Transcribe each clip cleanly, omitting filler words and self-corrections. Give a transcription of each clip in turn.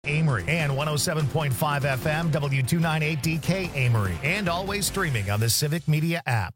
Amory and 107.5 FM W298DK Amory, and always streaming on the Civic Media app.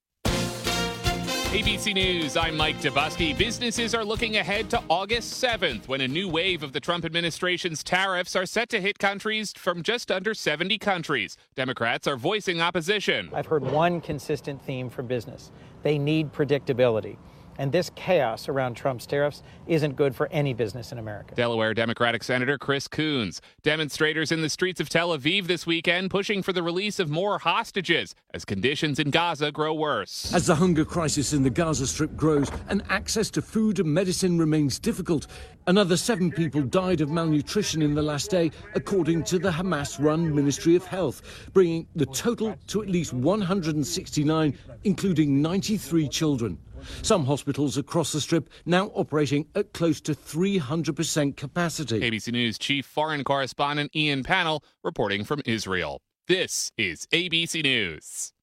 ABC News, I'm Mike Dubusky. Businesses are looking ahead to August 7th when a new wave of the Trump administration's tariffs are set to hit countries from just under 70 countries. Democrats are voicing opposition. I've heard one consistent theme from business. They need predictability. And this chaos around Trump's tariffs isn't good for any business in America. Delaware Democratic Senator Chris Coons. Demonstrators in the streets of Tel Aviv this weekend pushing for the release of more hostages as conditions in Gaza grow worse. As the hunger crisis in the Gaza Strip grows and access to food and medicine remains difficult, another 7 people died of malnutrition in the last day, according to the Hamas-run Ministry of Health, bringing the total to at least 169, including 93 children. Some hospitals across the Strip now operating at close to 300% capacity. ABC News chief foreign correspondent Ian Pannell reporting from Israel. This is ABC News.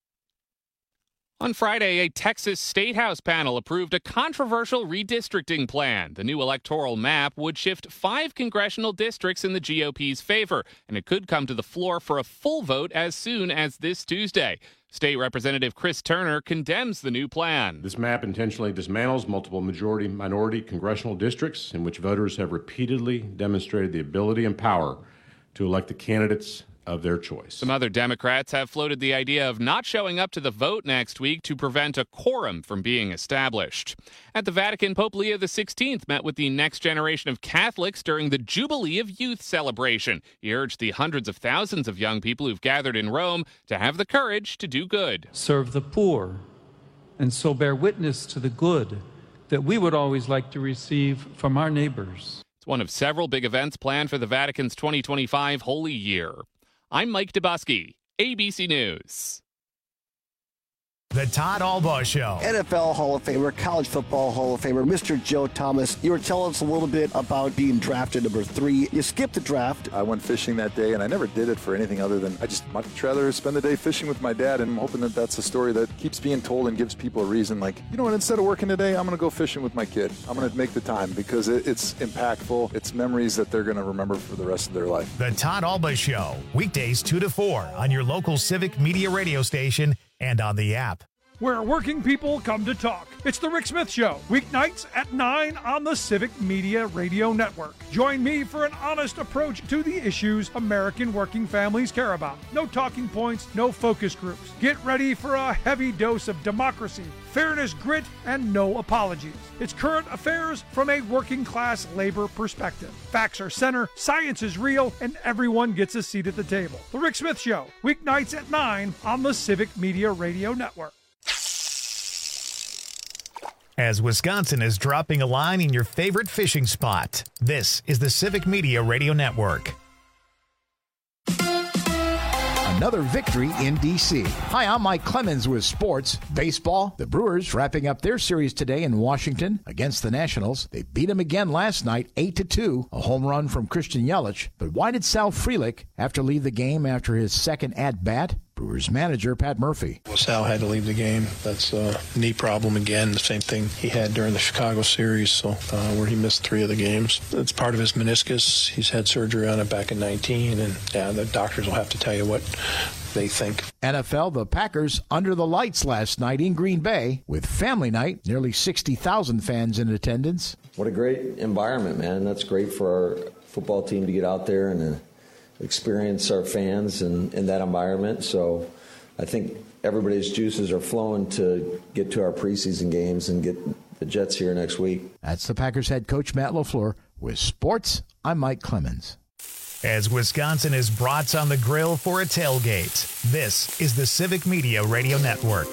On Friday, a Texas State House panel approved a controversial redistricting plan. The new electoral map would shift 5 congressional districts in the GOP's favor, and it could come to the floor for a full vote as soon as this Tuesday. State Representative Chris Turner condemns the new plan. This map intentionally dismantles multiple majority-minority congressional districts in which voters have repeatedly demonstrated the ability and power to elect the candidates of their choice. Some other Democrats have floated the idea of not showing up to the vote next week to prevent a quorum from being established. At the Vatican, Pope Leo XVI met with the next generation of Catholics during the Jubilee of Youth celebration. He urged the hundreds of thousands of young people who've gathered in Rome to have the courage to do good. Serve the poor, and so bear witness to the good that we would always like to receive from our neighbors. It's one of several big events planned for the Vatican's 2025 Holy Year. I'm Mike Dubusky, ABC News. The Todd Albaugh Show. NFL Hall of Famer, college football Hall of Famer, Mr. Joe Thomas. You were telling us a little bit about being drafted number 3. You skipped the draft. I went fishing that day, and I never did it for anything other than I just much rather spend the day fishing with my dad, and I'm hoping that that's a story that keeps being told and gives people a reason, like, you know what, instead of working today, I'm going to go fishing with my kid. I'm going to make the time because it's impactful. It's memories that they're going to remember for the rest of their life. The Todd Albaugh Show, weekdays 2 to 4 on your local Civic Media radio station and on the app. Where working people come to talk. It's the Rick Smith Show, weeknights at 9 on the Civic Media Radio Network. Join me for an honest approach to the issues American working families care about. No talking points, no focus groups. Get ready for a heavy dose of democracy, fairness, grit, and no apologies. It's current affairs from a working class labor perspective. Facts are center, science is real, and everyone gets a seat at the table. The Rick Smith Show, weeknights at 9 on the Civic Media Radio Network. As Wisconsin is dropping a line in your favorite fishing spot, this is the Civic Media Radio Network. Another victory in D.C. Hi, I'm Mike Clemens with sports. Baseball, the Brewers wrapping up their series today in Washington against the Nationals. They beat them again last night, 8-2, a home run from Christian Yelich. But why did Sal Frelick have to leave the game after his second at-bat? Brewers manager Pat Murphy. Well, Sal had to leave the game. That's a knee problem again, the same thing he had during the Chicago series, so where he missed 3 of the games. It's part of his meniscus. He's had surgery on it back in 19, and the doctors will have to tell you what they think. NFL, the Packers under the lights last night in Green Bay with family night, nearly 60,000 fans in attendance. What a great environment, man. That's great for our football team to get out there and experience our fans in that environment. So I think everybody's juices are flowing to get to our preseason games and get the Jets here next week. That's the Packers head coach Matt LaFleur. With sports, I'm Mike Clemens. As Wisconsin is brats on the grill for a tailgate, this is the Civic Media Radio Network.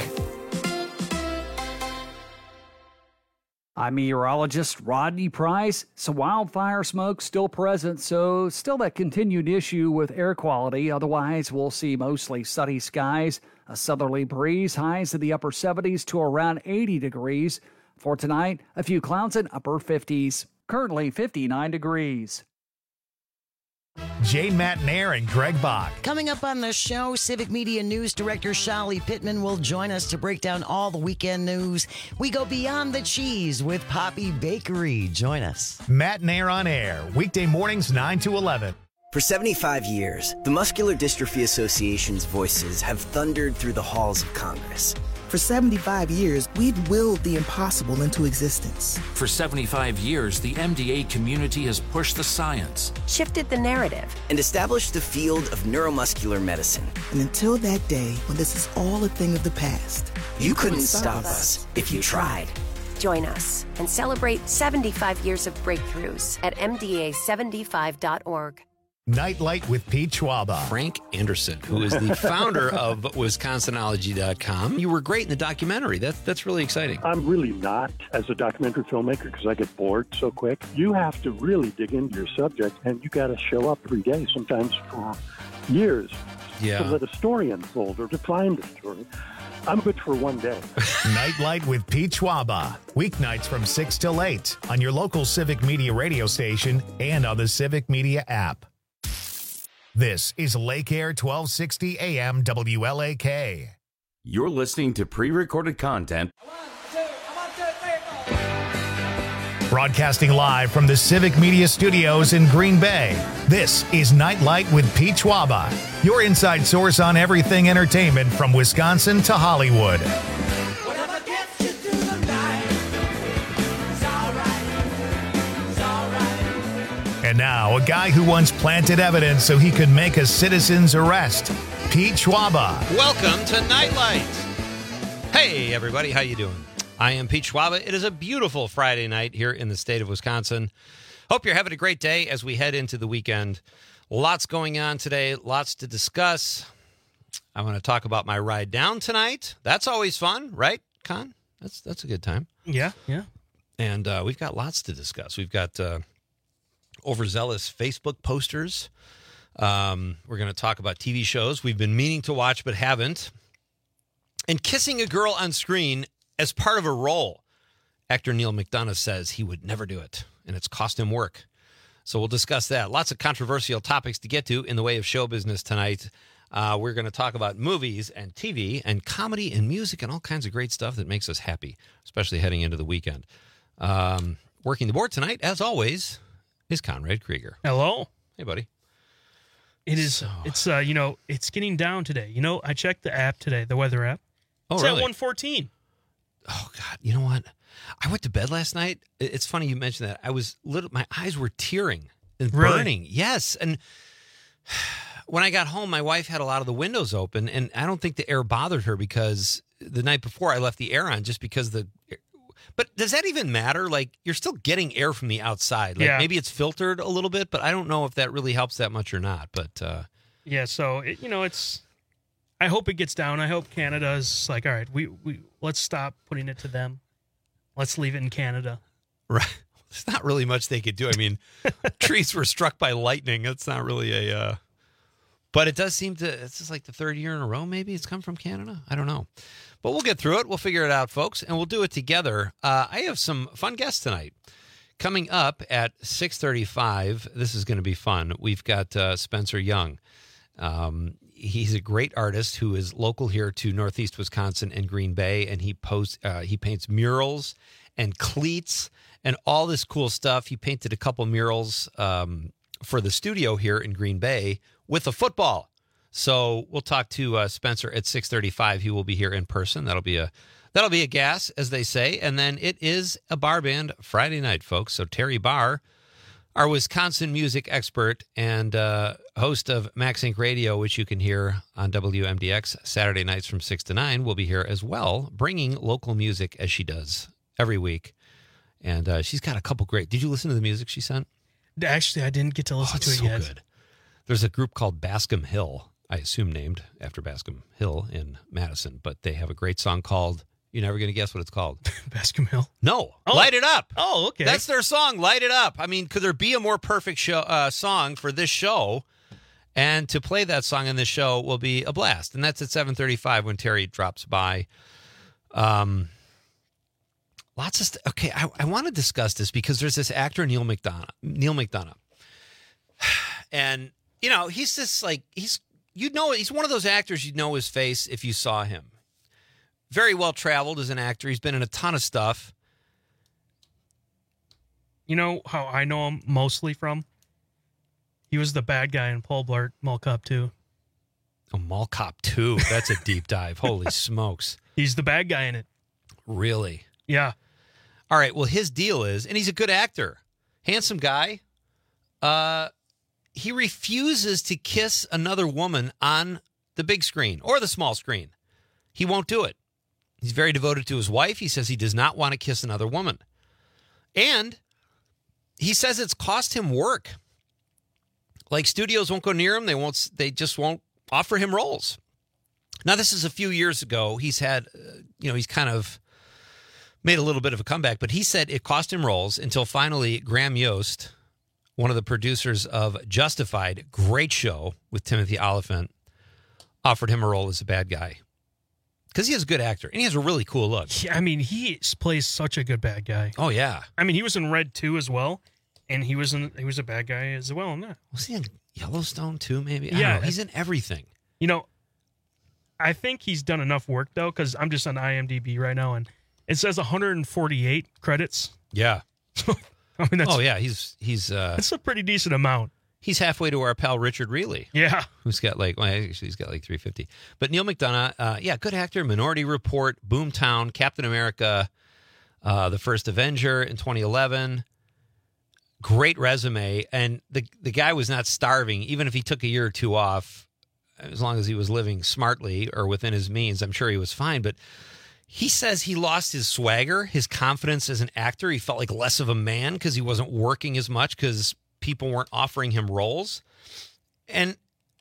I'm meteorologist Rodney Price. Some wildfire smoke still present, so still that continued issue with air quality. Otherwise, we'll see mostly sunny skies, a southerly breeze, highs in the upper 70s to around 80 degrees. For tonight, a few clouds in upper 50s. Currently 59 degrees. Jane Matnair and Greg Bach. Coming up on the show, Civic Media News Director Shali Pittman will join us to break down all the weekend news. We go beyond the cheese with Poppy Bakery. Join us. Matnair on Air, weekday mornings 9 to 11. For 75 years, the Muscular Dystrophy Association's voices have thundered through the halls of Congress. For 75 years, we've willed the impossible into existence. For 75 years, the MDA community has pushed the science, shifted the narrative, and established the field of neuromuscular medicine. And until that day, when this is all a thing of the past, you couldn't stop us if you tried. Join us and celebrate 75 years of breakthroughs at MDA75.org. Nightlight with Pete Schwaba. Frank Anderson, who is the founder of Wisconsinology.com. You were great in the documentary. That's really exciting. I'm really not as a documentary filmmaker because I get bored so quick. You have to really dig into your subject, and you got to show up every day, sometimes for years, to let a story unfold or to find a story. I'm good for one day. Nightlight with Pete Schwaba. Weeknights from 6 till 8 on your local Civic Media radio station and on the Civic Media app. This is Lake Air 1260 AM WLAK. You're listening to pre-recorded content. Broadcasting live from the Civic Media Studios in Green Bay, this is Nightlight with Pete Schwaba, your inside source on everything entertainment from Wisconsin to Hollywood. And now, a guy who once planted evidence so he could make a citizen's arrest, Pete Schwaba. Welcome to Nightlight. Hey, everybody. How you doing? I am Pete Schwaba. It is a beautiful Friday night here in the state of Wisconsin. Hope you're having a great day as we head into the weekend. Lots going on today, lots to discuss. I want to talk about my ride down tonight. That's always fun, right, Con? That's a good time. Yeah. And we've got lots to discuss. We've got overzealous Facebook posters. We're going to talk about TV shows we've been meaning to watch but haven't. And kissing a girl on screen as part of a role. Actor Neal McDonough says he would never do it, and it's cost him work. So we'll discuss that. Lots of controversial topics to get to in the way of show business tonight. We're going to talk about movies and TV and comedy and music and all kinds of great stuff that makes us happy, especially heading into the weekend. Working the board tonight, as always, is Conrad Krieger. Hello. Hey, buddy. It's getting down today. I checked the app today, the weather app. Oh, it's really? at 114. Oh, God. You know what? I went to bed last night. It's funny you mentioned that. My eyes were tearing and burning. Really? Yes. And when I got home, my wife had a lot of the windows open, and I don't think the air bothered her because the night before I left the air on just because But does that even matter? Like, you're still getting air from the outside. Like, maybe it's filtered a little bit, but I don't know if that really helps that much or not. But yeah, so it's. I hope it gets down. I hope Canada's like, all right, we let's stop putting it to them. Let's leave it in Canada. Right. There's not really much they could do. I mean, trees were struck by lightning. That's not really a. But it does seem it's just like the third year in a row, maybe it's come from Canada. I don't know. But we'll get through it. We'll figure it out, folks, and we'll do it together. I have some fun guests tonight. Coming up at 6:35, this is going to be fun. We've got Spencer Young. He's a great artist who is local here to Northeast Wisconsin and Green Bay, and he paints murals and cleats and all this cool stuff. He painted a couple murals for the studio here in Green Bay with a football. So we'll talk to Spencer at 6:35. He will be here in person. That'll be a gas, as they say. And then it is a bar band Friday night, folks. So Terry Barr, our Wisconsin music expert and host of Max Inc. Radio, which you can hear on WMDX Saturday nights from 6 to 9, will be here as well, bringing local music as she does every week. And she's got a couple great. Did you listen to the music she sent? Actually, I didn't get to listen to it so yet. Good. There's a group called Bascom Hill, I assume named after Bascom Hill in Madison, but they have a great song called, you're never going to guess what it's called. Bascom Hill? No. Light It Up. Oh, okay. That's their song, Light It Up. I mean, could there be a more perfect song for this show? And to play that song in this show will be a blast. And that's at 7:35 when Terry drops by. Lots of okay, I want to discuss this because there's this actor, Neal McDonough. And, you know, he's just like, he's one of those actors you'd know his face if you saw him. Very well traveled as an actor. He's been in a ton of stuff. You know how I know him mostly from? He was the bad guy in Paul Blart Mall Cop 2. Oh, Mall Cop 2. That's a deep dive. Holy smokes. He's the bad guy in it. Really? Yeah. All right. Well, his deal is, and he's a good actor, handsome guy. He refuses to kiss another woman on the big screen or the small screen. He won't do it. He's very devoted to his wife. He says he does not want to kiss another woman. And he says it's cost him work. Like, studios won't go near him. They just won't offer him roles. Now, this is a few years ago. He's had, he's kind of made a little bit of a comeback, but he said it cost him roles until finally Graham Yost, one of the producers of Justified, great show with Timothy Olyphant, offered him a role as a bad guy. Because he is a good actor, and he has a really cool look. Yeah, I mean, he plays such a good bad guy. Oh, yeah. I mean, he was in Red 2 as well, and he was a bad guy as well in that. Was he in Yellowstone too, maybe? I Yeah. don't know. He's in everything. You know, I think he's done enough work, though, because I'm just on IMDb right now, and it says 148 credits. Yeah. I mean, he's that's a pretty decent amount. He's halfway to our pal Richard Reilly. Yeah. Who's got he's got like 350. But Neil McDonough, good actor, Minority Report, Boomtown, Captain America, The First Avenger in 2011. Great resume. And the guy was not starving, even if he took a year or two off, as long as he was living smartly or within his means, I'm sure he was fine. But he says he lost his swagger, his confidence as an actor. He felt like less of a man because he wasn't working as much because people weren't offering him roles. And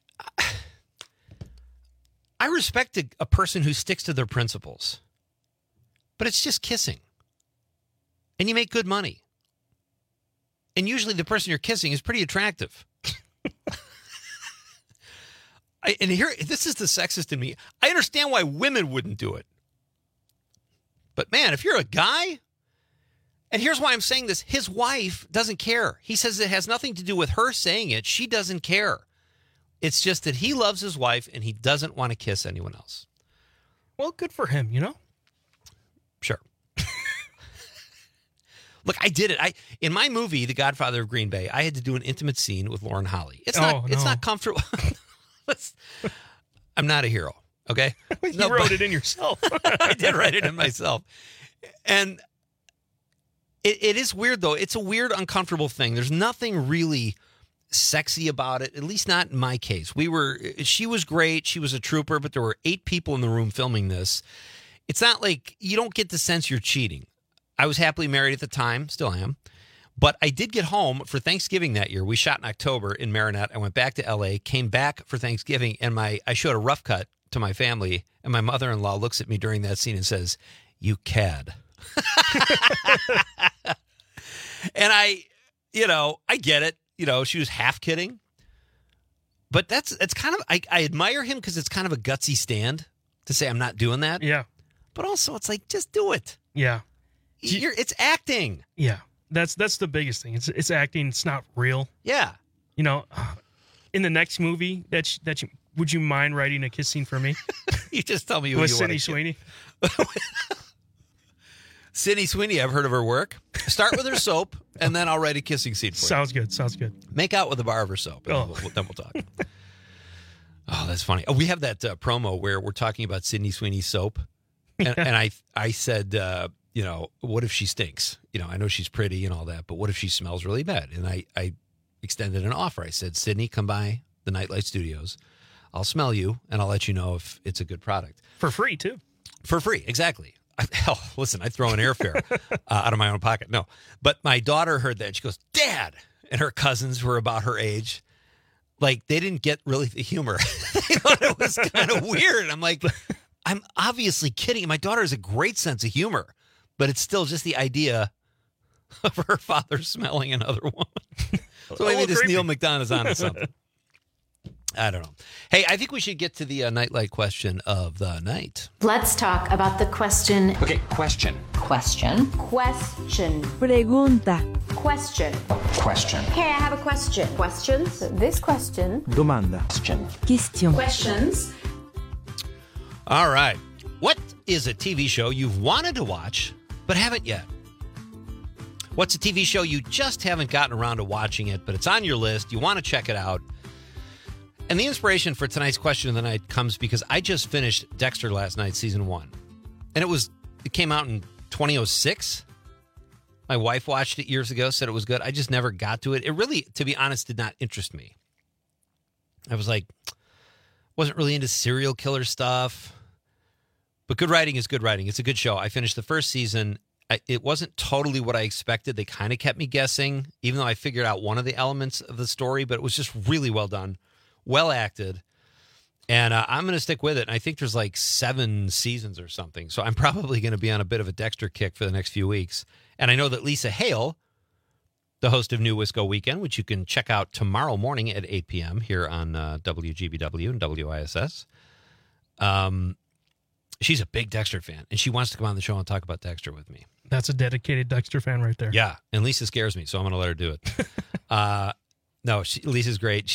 I respect a person who sticks to their principles. But it's just kissing. And you make good money. And usually the person you're kissing is pretty attractive. This is the sexist in me. I understand why women wouldn't do it. But man, if you're a guy, and here's why I'm saying this, his wife doesn't care. He says it has nothing to do with her saying it. She doesn't care. It's just that he loves his wife and he doesn't want to kiss anyone else. Well, good for him, you know? Sure. Look, I did it. In my movie, The Godfather of Green Bay, I had to do an intimate scene with Lauren Holly. It's not comfortable. I'm not a hero, okay? You wrote it in yourself. I did write it in myself. And it is weird, though. It's a weird, uncomfortable thing. There's nothing really sexy about it, at least not in my case. She was great. She was a trooper, but there were 8 people in the room filming this. It's not like you don't get the sense you're cheating. I was happily married at the time, still am. But I did get home for Thanksgiving that year. We shot in October in Marinette. I went back to L.A., came back for Thanksgiving, and I showed a rough cut to my family, and my mother-in-law looks at me during that scene and says, "You cad." And I get it. She was half kidding. But it's kind of, I admire him because it's kind of a gutsy stand to say I'm not doing that. Yeah. But also it's like, just do it. Yeah. It's acting. Yeah. That's the biggest thing. It's acting. It's not real. Yeah. In the next movie would you mind writing a kiss scene for me? You just tell me who with you Sydney want Sweeney. Sydney Sweeney, I've heard of her work. Start with her soap, and then I'll write a kissing scene for you. Sounds good. Make out with the bar of her soap, and then we'll talk. Oh, that's funny. Oh, we have that promo where we're talking about Sydney Sweeney's soap, and I said, what if she stinks? I know she's pretty and all that, but what if she smells really bad? And I extended an offer. I said, Sydney, come by the Nightlight Studios. I'll smell you, and I'll let you know if it's a good product. For free, too. For free, exactly. Hell, listen, I throw an airfare out of my own pocket. No, but my daughter heard that. And she goes, Dad, and her cousins who were about her age, like, they didn't get really the humor. They thought it was kind of weird. I'm like, I'm obviously kidding. My daughter has a great sense of humor, but it's still just the idea of her father smelling another woman. So maybe this creepy. Neil McDonough's onto something. I don't know. Hey, I think we should get to the Nightlight question of the night. Let's talk about the question. Okay, question. Question. Question. Pregunta. Question. Question. Hey, I have a question. Questions? This question. Domanda. Question. Questions. All right. What is a TV show you've wanted to watch but haven't yet? What's a TV show you just haven't gotten around to watching it, but it's on your list, you want to check it out? And the inspiration for tonight's question of the night comes because I just finished Dexter last night, season 1. And it came out in 2006. My wife watched it years ago, said it was good. I just never got to it. It really, to be honest, did not interest me. I was like, wasn't really into serial killer stuff. But good writing is good writing. It's a good show. I finished the first season. It wasn't totally what I expected. They kind of kept me guessing, even though I figured out one of the elements of the story. But it was just really well done, well acted. And I'm going to stick with it. And I think there's like 7 seasons or something. So I'm probably going to be on a bit of a Dexter kick for the next few weeks. And I know that Lisa Hale, the host of New Wisco Weekend, which you can check out tomorrow morning at 8 p.m. here on WGBW and WISS, she's a big Dexter fan. And she wants to come on the show and talk about Dexter with me. That's a dedicated Dexter fan right there. Yeah. And Lisa scares me, so I'm going to let her do it. No, Lisa's great.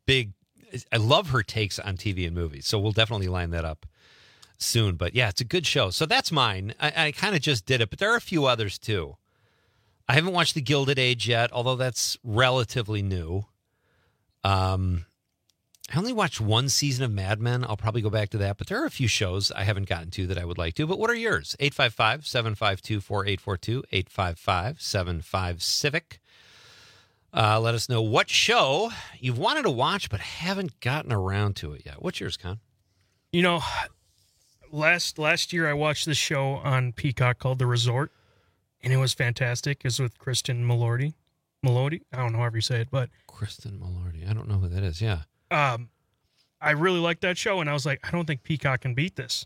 I love her takes on TV and movies, so we'll definitely line that up soon. But yeah, it's a good show. So that's mine. I kind of just did it, but there are a few others too. I haven't watched The Gilded Age yet, although that's relatively new. I only watched 1 season of Mad Men. I'll probably go back to that, but there are a few shows I haven't gotten to that I would like to. But what are yours? 855-752-4842, 855-75-CIVIC. Let us know what show you've wanted to watch but haven't gotten around to it yet. What's yours, Con? You know, last year I watched this show on Peacock called The Resort, and it was fantastic. It's with Kristen Milotti. I don't know however you say it, but Kristen Milotti. I don't know who that is. Yeah. I really liked that show, and I was like, I don't think Peacock can beat this.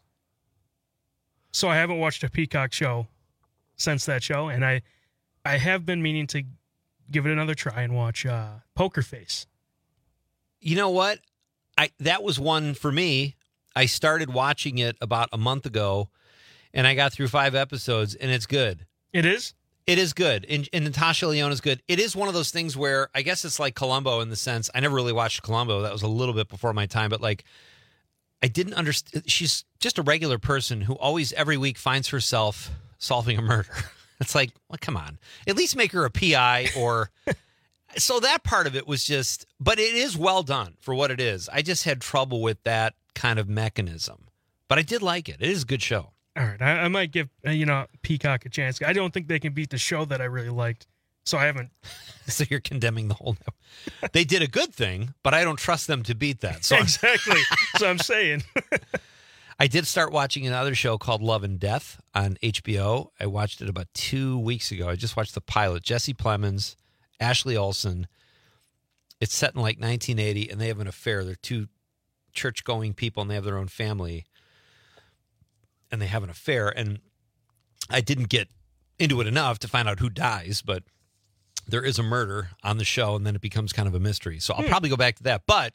So I haven't watched a Peacock show since that show, and I have been meaning to give it another try and watch Poker Face. You know what? That was one for me. I started watching it about a month ago, and I got through 5 episodes, and it's good. It is? It is good. And Natasha Lyonne is good. It is one of those things where I guess it's like Columbo in the sense, I never really watched Columbo. That was a little bit before my time, but like I didn't understand. She's just a regular person who always every week finds herself solving a murder. It's like, well, come on. At least make her a PI or... So that part of it was just... But it is well done for what it is. I just had trouble with that kind of mechanism. But I did like it. It is a good show. All right. I might give, Peacock a chance. I don't think they can beat the show that I really liked. So I haven't... So you're condemning the whole... They did a good thing, but I don't trust them to beat that. So exactly. So I'm saying... I did start watching another show called Love and Death on HBO. I watched it about 2 weeks ago. I just watched the pilot. Jesse Plemons, Ashley Olsen. It's set in like 1980, and they have an affair. They're 2 church-going people, and they have their own family. And they have an affair. And I didn't get into it enough to find out who dies, but there is a murder on the show, and then it becomes kind of a mystery. So I'll probably go back to that. But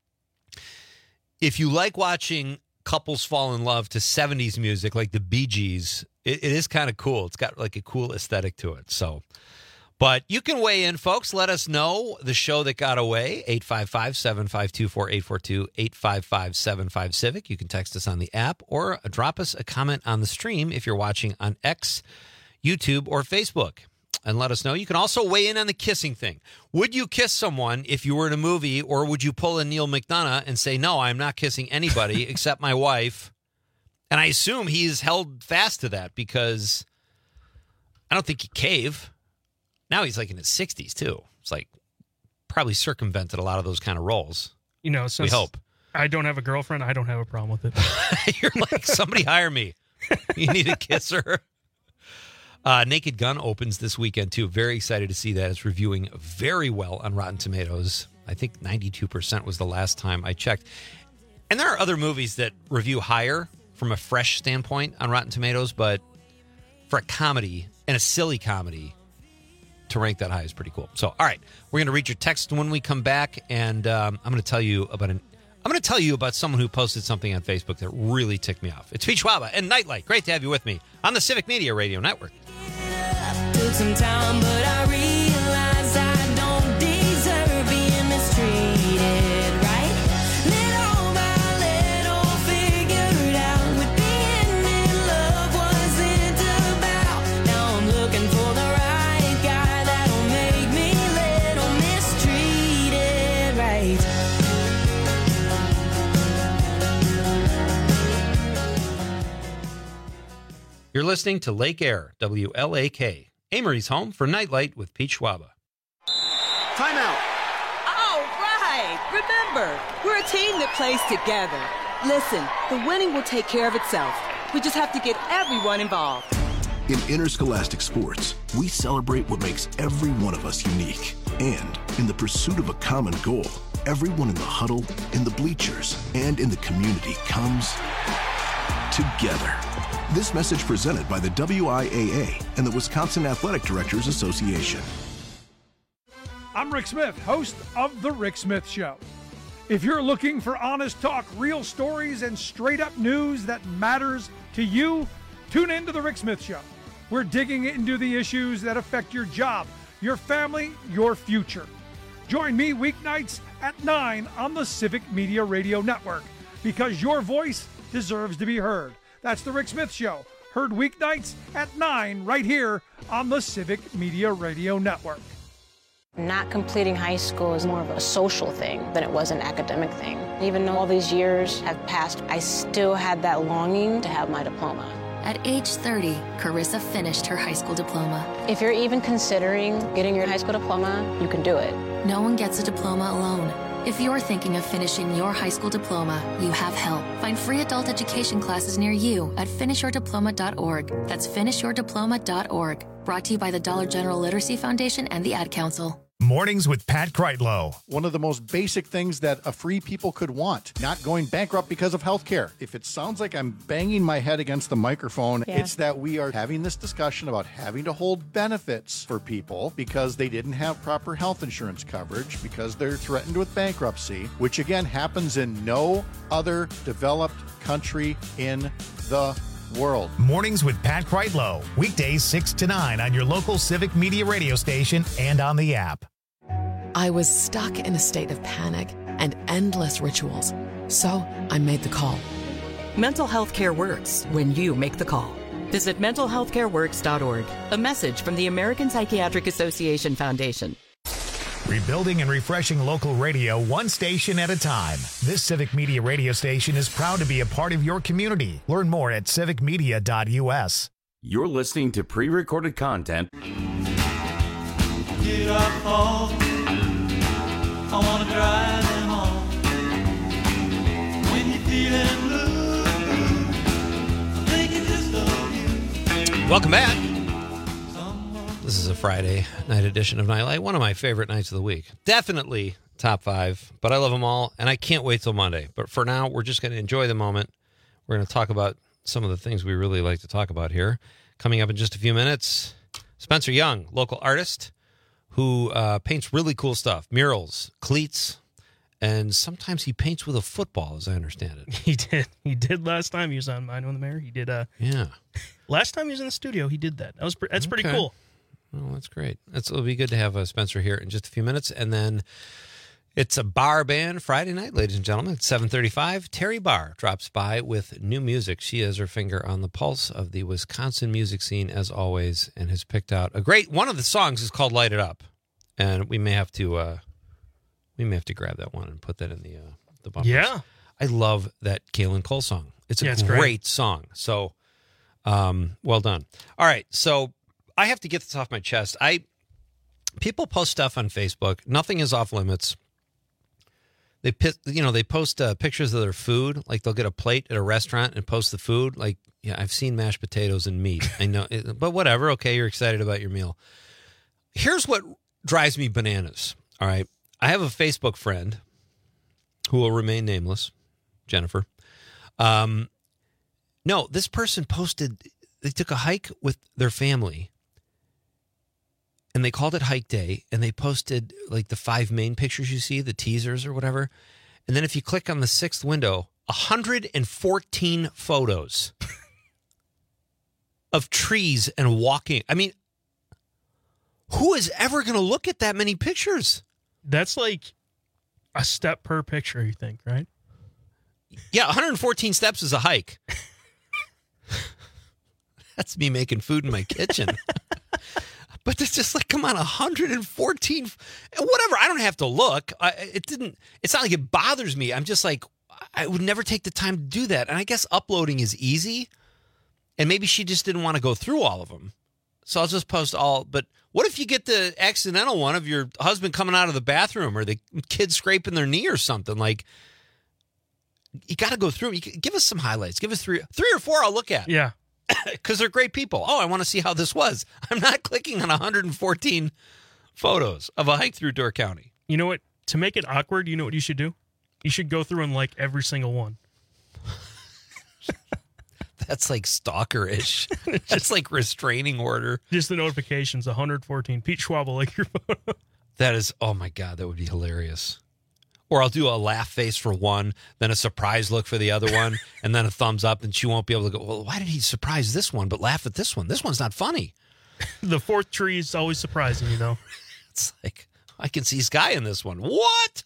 if you like watching couples fall in love to 70s music like the Bee Gees, it is kind of cool. It's got like a cool aesthetic to it. So, but you can weigh in, folks. Let us know the show that got away. 855-752-4842, 855-75-CIVIC. You can text us on the app or drop us a comment on the stream if you're watching on X, YouTube, or Facebook. And let us know. You can also weigh in on the kissing thing. Would you kiss someone if you were in a movie, or would you pull a Neil McDonough and say, no, I'm not kissing anybody except my wife? And I assume he's held fast to that because I don't think he'd cave. Now he's like in his 60s, too. It's like probably circumvented a lot of those kind of roles. Since we hope. I don't have a girlfriend, I don't have a problem with it. You're like, somebody hire me. You need a kisser. Naked Gun opens this weekend, too. Very excited to see that. It's reviewing very well on Rotten Tomatoes. I think 92% was the last time I checked. And there are other movies that review higher from a fresh standpoint on Rotten Tomatoes, but for a comedy, and a silly comedy, to rank that high is pretty cool. So, all right, we're going to read your text when we come back, and I'm going to tell you about I'm going to tell you about someone who posted something on Facebook that really ticked me off. It's Pete Schwaba and Nightlight. Great to have you with me on the Civic Media Radio Network. Took some time, but I realize I don't deserve being mistreated, right? Little by little, figured out what being in love wasn't about. Now I'm looking for the right guy that'll make me little mistreated, right? You're listening to Lake Air, WLAK, Amory's home for Nightlight with Pete Schwaba. Timeout. All right. Remember, we're a team that plays together. Listen, the winning will take care of itself. We just have to get everyone involved. In interscholastic sports, we celebrate what makes every one of us unique. And in the pursuit of a common goal, everyone in the huddle, in the bleachers, and in the community comes together. This message presented by the WIAA and the Wisconsin Athletic Directors Association. I'm Rick Smith, host of The Rick Smith Show. If you're looking for honest talk, real stories, and straight-up news that matters to you, tune in to The Rick Smith Show. We're digging into the issues that affect your job, your family, your future. Join me weeknights at 9 on the Civic Media Radio Network, because your voice deserves to be heard. That's The Rick Smith Show, heard weeknights at 9 right here on the Civic Media Radio Network. Not completing high school is more of a social thing than it was an academic thing. Even though all these years have passed, I still had that longing to have my diploma. At age 30, Carissa finished her high school diploma. If you're even considering getting your high school diploma, you can do it. No one gets a diploma alone. If you're thinking of finishing your high school diploma, you have help. Find free adult education classes near you at finishyourdiploma.org. That's finishyourdiploma.org. Brought to you by the Dollar General Literacy Foundation and the Ad Council. Mornings with Pat Kreitlow. One of the most basic things that a free people could want, not going bankrupt because of health care. If it sounds like I'm banging my head against the microphone, It's that we are having this discussion about having to hold benefits for people because they didn't have proper health insurance coverage, because they're threatened with bankruptcy, which again happens in no other developed country in the world. Mornings with Pat Kreitlow. Weekdays 6 to 9 on your local Civic Media radio station and on the app. I was stuck in a state of panic and endless rituals. So I made the call. Mental health care works when you make the call. Visit mentalhealthcareworks.org. A message from the American Psychiatric Association Foundation. Rebuilding and refreshing local radio one station at a time. This Civic Media radio station is proud to be a part of your community. Learn more at civicmedia.us. You're listening to pre-recorded content. Get up home. I want to drive them home. When you're feeling blue, I'm thinking just of you. Welcome back. This is a Friday night edition of Nightlight, one of my favorite nights of the week. Definitely top 5, but I love them all, and I can't wait till Monday. But for now, we're just going to enjoy the moment. We're going to talk about some of the things we really like to talk about here. Coming up in just a few minutes, Spencer Young, local artist who paints really cool stuff, murals, cleats, and sometimes he paints with a football, as I understand it. He did last time he was on Mine on the Mayor. He did. Yeah. Last time he was in the studio, he did that. That's pretty cool. Oh, that's great. It'll be good to have Spencer here in just a few minutes. And then it's a bar band Friday night, ladies and gentlemen. It's 7:35. Terry Barr drops by with new music. She has her finger on the pulse of the Wisconsin music scene, as always, and has picked out a great one. Of the songs is called Light It Up. And we may have to grab that one and put that in the bumpers. Yeah. I love that Kaylin Cole song. It's a great song. So, well done. All right. So I have to get this off my chest. People post stuff on Facebook. Nothing is off limits. They post pictures of their food. Like they'll get a plate at a restaurant and post the food. Like, yeah, I've seen mashed potatoes and meat. I know, but whatever. Okay, you're excited about your meal. Here's what drives me bananas. All right, I have a Facebook friend who will remain nameless, Jennifer. No, this person posted. They took a hike with their family. And they called it Hike Day, and they posted like the 5 main pictures you see, the teasers or whatever. And then if you click on the 6th window, 114 photos of trees and walking. I mean, who is ever going to look at that many pictures? That's like a step per picture, you think, right? Yeah, 114 steps is a hike. That's me making food in my kitchen. But it's just like, come on, 114, whatever. I don't have to look. It's not like it bothers me. I'm just like, I would never take the time to do that. And I guess uploading is easy. And maybe she just didn't want to go through all of them. So I'll just post all. But what if you get the accidental one of your husband coming out of the bathroom or the kid scraping their knee or something? Like, you got to go through them. Give us some highlights. Give us three or four I'll look at. Yeah. Because they're great people. Oh, I want to see how this was. I'm not clicking on 114 photos of a hike through Door County. You know what? To make it awkward, you know what you should do? You should go through and like every single one. That's like stalker-ish. That's like restraining order. Just the notifications, 114. Pete Schwab will like your photo. That is, oh my God, that would be hilarious. Or I'll do a laugh face for one, then a surprise look for the other one, and then a thumbs up, and she won't be able to go, well, why did he surprise this one but laugh at this one? This one's not funny. The fourth tree is always surprising, you know? It's like, I can see Sky in this one. What?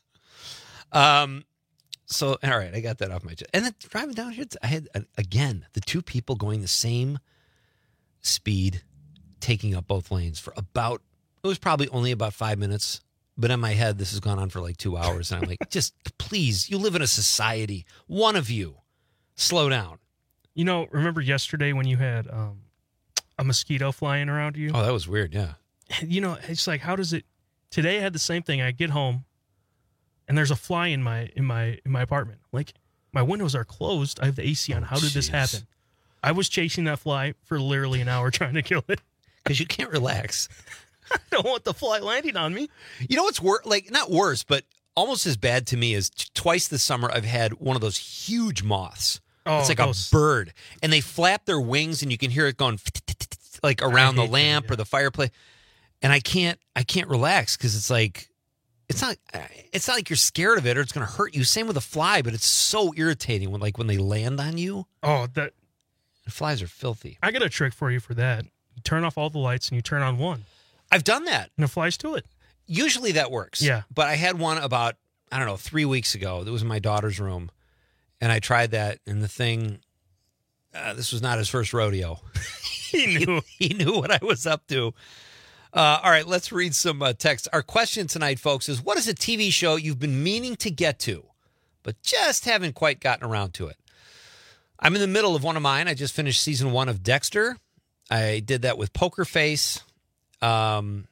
So, all right, I got that off my chest. And then driving down here, I had, again, the two people going the same speed, taking up both lanes for about, it was probably only about 5 minutes. But in my head, this has gone on for like 2 hours. And I'm like, just please, you live in a society. One of you, slow down. You know, remember yesterday when you had a mosquito flying around you? Oh, that was weird, yeah. You know, it's like, how does it... Today I had the same thing. I get home, and there's a fly in my apartment. Like, my windows are closed. I have the AC on. How did this happen? I was chasing that fly for literally an hour trying to kill it. Because you can't relax. I don't want the fly landing on me. You know what's worse? Like, not worse, but almost as bad to me is twice this summer I've had one of those huge moths. Oh, it's like a bird. And they flap their wings and you can hear it going like around the lamp or the fireplace. And I can't relax because it's like, it's not like you're scared of it or it's going to hurt you. Same with a fly, but it's so irritating when they land on you. Oh, the flies are filthy. I got a trick for you for that. You turn off all the lights and you turn on one. I've done that. And it flies to it. Usually that works. Yeah. But I had one about, 3 weeks ago. That was in my daughter's room. And I tried that. And the thing, this was not his first rodeo. He knew. He knew what I was up to. All right, let's read some text. Our question tonight, folks, is what is a TV show you've been meaning to get to, but just haven't quite gotten around to it? I'm in the middle of one of mine. I just finished season 1 of Dexter. I did that with Poker Face. And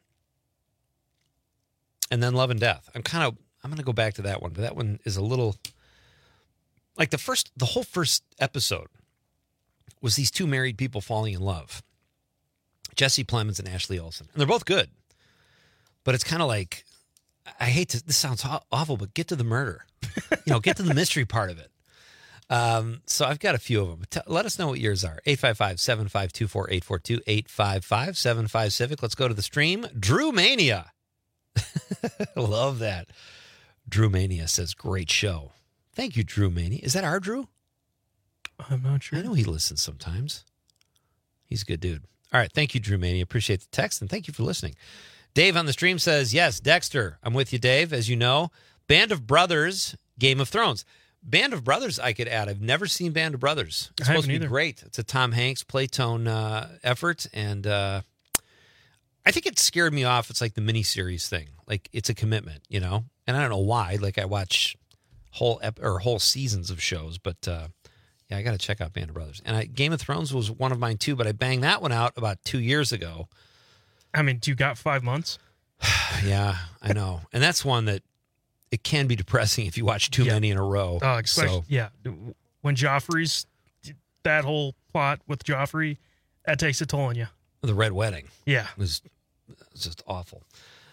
then Love and Death. I'm going to go back to that one, but that one is a little like the whole first episode was these two married people falling in love, Jesse Plemons and Ashley Olsen. And they're both good, but it's kind of like, this sounds awful, but get to the murder, get to the mystery part of it. So I've got a few of them. Let us know what yours are. 855-752-4842, 855-75-CIVIC. Let's go to the stream. Drew Mania. Love that. Drew Mania says, great show. Thank you, Drew Mania. Is that our Drew? I'm not sure. I know he listens sometimes. He's a good dude. All right. Thank you, Drew Mania. Appreciate the text, and thank you for listening. Dave on the stream says, yes, Dexter. I'm with you, Dave. As you know, Band of Brothers, Game of Thrones. Band of Brothers, I could add. I've never seen Band of Brothers. It's supposed to be great. It's a Tom Hanks Playtone effort, and I think it scared me off. It's like the miniseries thing. Like, it's a commitment, And I don't know why. Like, I watch whole seasons of shows, but yeah, I got to check out Band of Brothers. And Game of Thrones was one of mine too, but I banged that one out about 2 years ago. I mean, you got 5 months? Yeah, I know. And that's one that it can be depressing if you watch too many in a row. Yeah. When Joffrey's, that whole plot with Joffrey, that takes a toll on you. The Red Wedding. Yeah. It was just awful.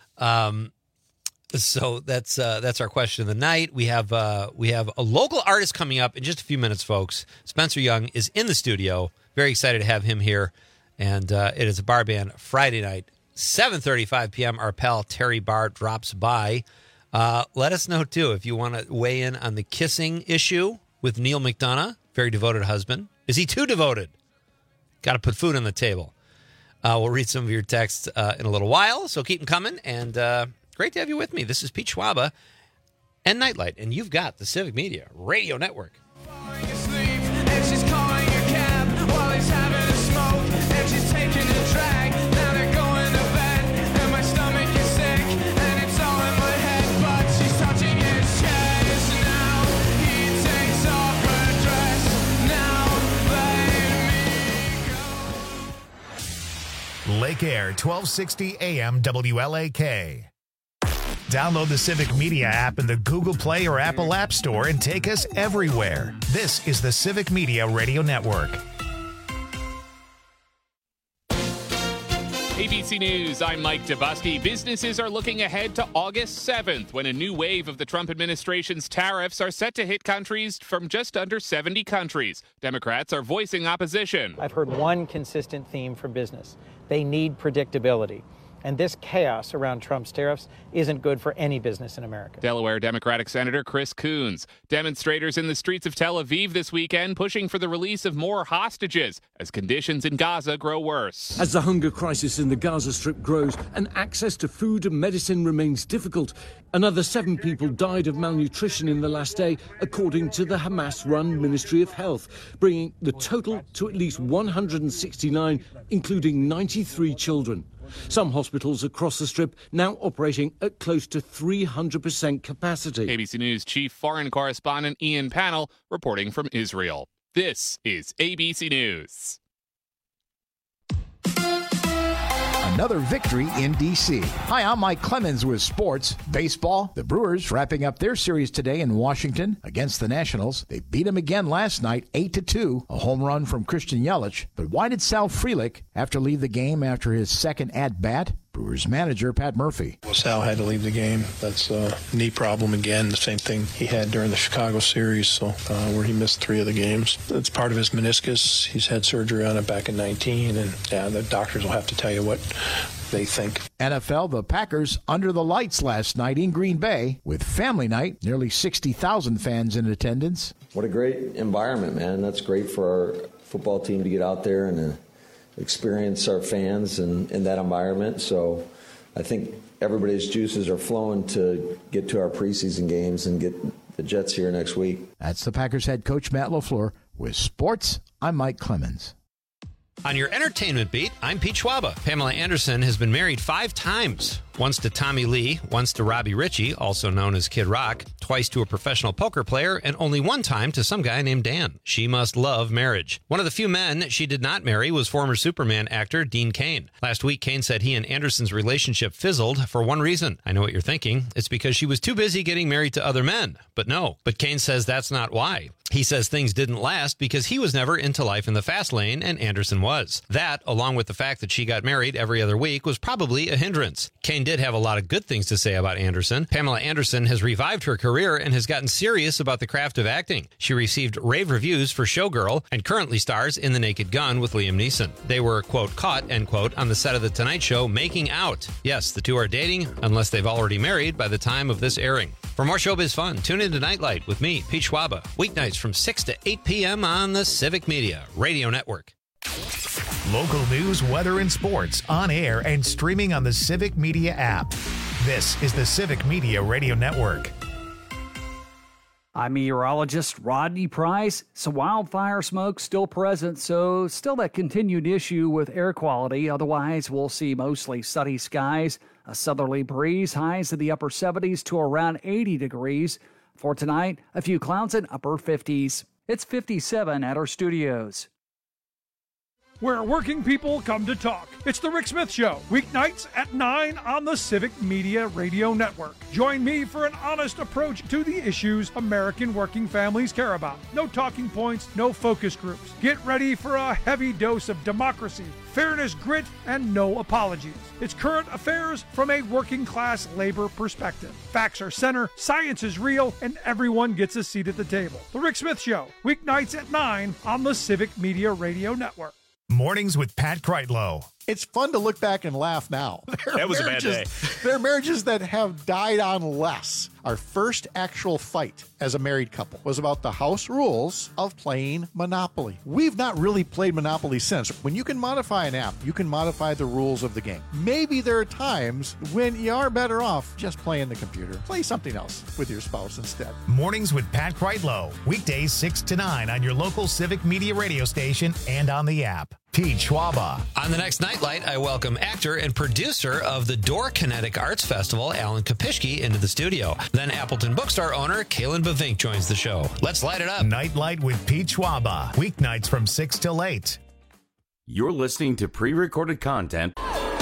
So that's our question of the night. We have a local artist coming up in just a few minutes, folks. Spencer Young is in the studio. Very excited to have him here. And it is a bar band Friday night, 7:35 p.m. Our pal Terry Barr drops by. Let us know, too, if you want to weigh in on the kissing issue with Neil McDonough, very devoted husband. Is he too devoted? Got to put food on the table. We'll read some of your texts in a little while, so keep them coming. And great to have you with me. This is Pete Schwaba and Nightlight, and you've got the Civic Media Radio Network. Lake Air 1260 AM WLAK. Download the Civic Media app in the Google Play or Apple App Store and take us everywhere. This is the Civic Media Radio Network. ABC News, I'm Mike Dabusky. Businesses are looking ahead to August 7th when a new wave of the Trump administration's tariffs are set to hit countries from just under 70 countries. Democrats are voicing opposition. I've heard one consistent theme from business. They need predictability. And this chaos around Trump's tariffs isn't good for any business in America. Delaware Democratic Senator Chris Coons. Demonstrators in the streets of Tel Aviv this weekend pushing for the release of more hostages as conditions in Gaza grow worse. As the hunger crisis in the Gaza Strip grows and access to food and medicine remains difficult, another 7 people died of malnutrition in the last day, according to the Hamas-run Ministry of Health, bringing the total to at least 169, including 93 children. Some hospitals across the Strip now operating at close to 300% capacity. ABC News chief foreign correspondent Ian Pannell reporting from Israel. This is ABC News. Another victory in D.C. Hi, I'm Mike Clemens with sports. Baseball, the Brewers wrapping up their series today in Washington against the Nationals. They beat them again last night, 8-2, a home run from Christian Yelich. But why did Sal Frelick have to leave the game after his second at-bat? Brewers manager Pat Murphy. Well, Sal had to leave the game. That's a knee problem again, the same thing he had during the Chicago series, so where he missed 3 of the games. It's part of his meniscus. He's had surgery on it back in 19, and the doctors will have to tell you what they think. NFL, the Packers under the lights last night in Green Bay with family night, nearly 60,000 fans in attendance. What a great environment, man. That's great for our football team to get out there and experience our fans in that environment. So I think everybody's juices are flowing to get to our preseason games and get the Jets here next week. That's the Packers head coach Matt LaFleur. With sports, I'm Mike Clemens. On your entertainment beat, I'm Pete Schwaba. Pamela Anderson has been married 5 times. Once to Tommy Lee, once to Robbie Ritchie, also known as Kid Rock, twice to a professional poker player, and only one time to some guy named Dan. She must love marriage. One of the few men she did not marry was former Superman actor Dean Cain. Last week, Cain said he and Anderson's relationship fizzled for one reason. I know what you're thinking. It's because she was too busy getting married to other men. But no. But Cain says that's not why. He says things didn't last because he was never into life in the fast lane and Anderson was. That, along with the fact that she got married every other week, was probably a hindrance. Cain did have a lot of good things to say about Anderson. Pamela Anderson has revived her career and has gotten serious about the craft of acting. She received rave reviews for Showgirl and currently stars in The Naked Gun with Liam Neeson. They were, quote, caught, end quote, on the set of The Tonight Show making out. Yes, the two are dating, unless they've already married by the time of this airing. For more showbiz fun, tune in to Nightlight with me, Pete Schwaba, weeknights from 6 to 8 p.m. on the Civic Media Radio Network. Local news, weather, and sports on air and streaming on the Civic Media app. This is the Civic Media Radio Network. I'm meteorologist Rodney Price. Some wildfire smoke still present, so still that continued issue with air quality. Otherwise, we'll see mostly sunny skies, a southerly breeze, highs in the upper 70s to around 80 degrees. For tonight, a few clouds in upper 50s. It's 57 at our studios. Where working people come to talk. It's the Rick Smith Show, weeknights at 9 on the Civic Media Radio Network. Join me for an honest approach to the issues American working families care about. No talking points, no focus groups. Get ready for a heavy dose of democracy, fairness, grit, and no apologies. It's current affairs from a working class labor perspective. Facts are center, science is real, and everyone gets a seat at the table. The Rick Smith Show, weeknights at 9 on the Civic Media Radio Network. Mornings with Pat Kreitlow. It's fun to look back and laugh now. That was a bad day. There are marriages that have died on less. Our first actual fight as a married couple was about the house rules of playing Monopoly. We've not really played Monopoly since. When you can modify an app, you can modify the rules of the game. Maybe there are times when you are better off just playing the computer. Play something else with your spouse instead. Mornings with Pat Kreitlow. Weekdays 6 to 9 on your local Civic Media radio station and on the app. Pete Schwaba. On the next Nightlight, I welcome actor and producer of the Door Kinetic Arts Festival, Alan Kopishki, into the studio. Then Appleton Bookstore owner, Kalen Bavink, joins the show. Let's light it up. Nightlight with Pete Schwaba. Weeknights from 6 till 8. You're listening to pre-recorded content.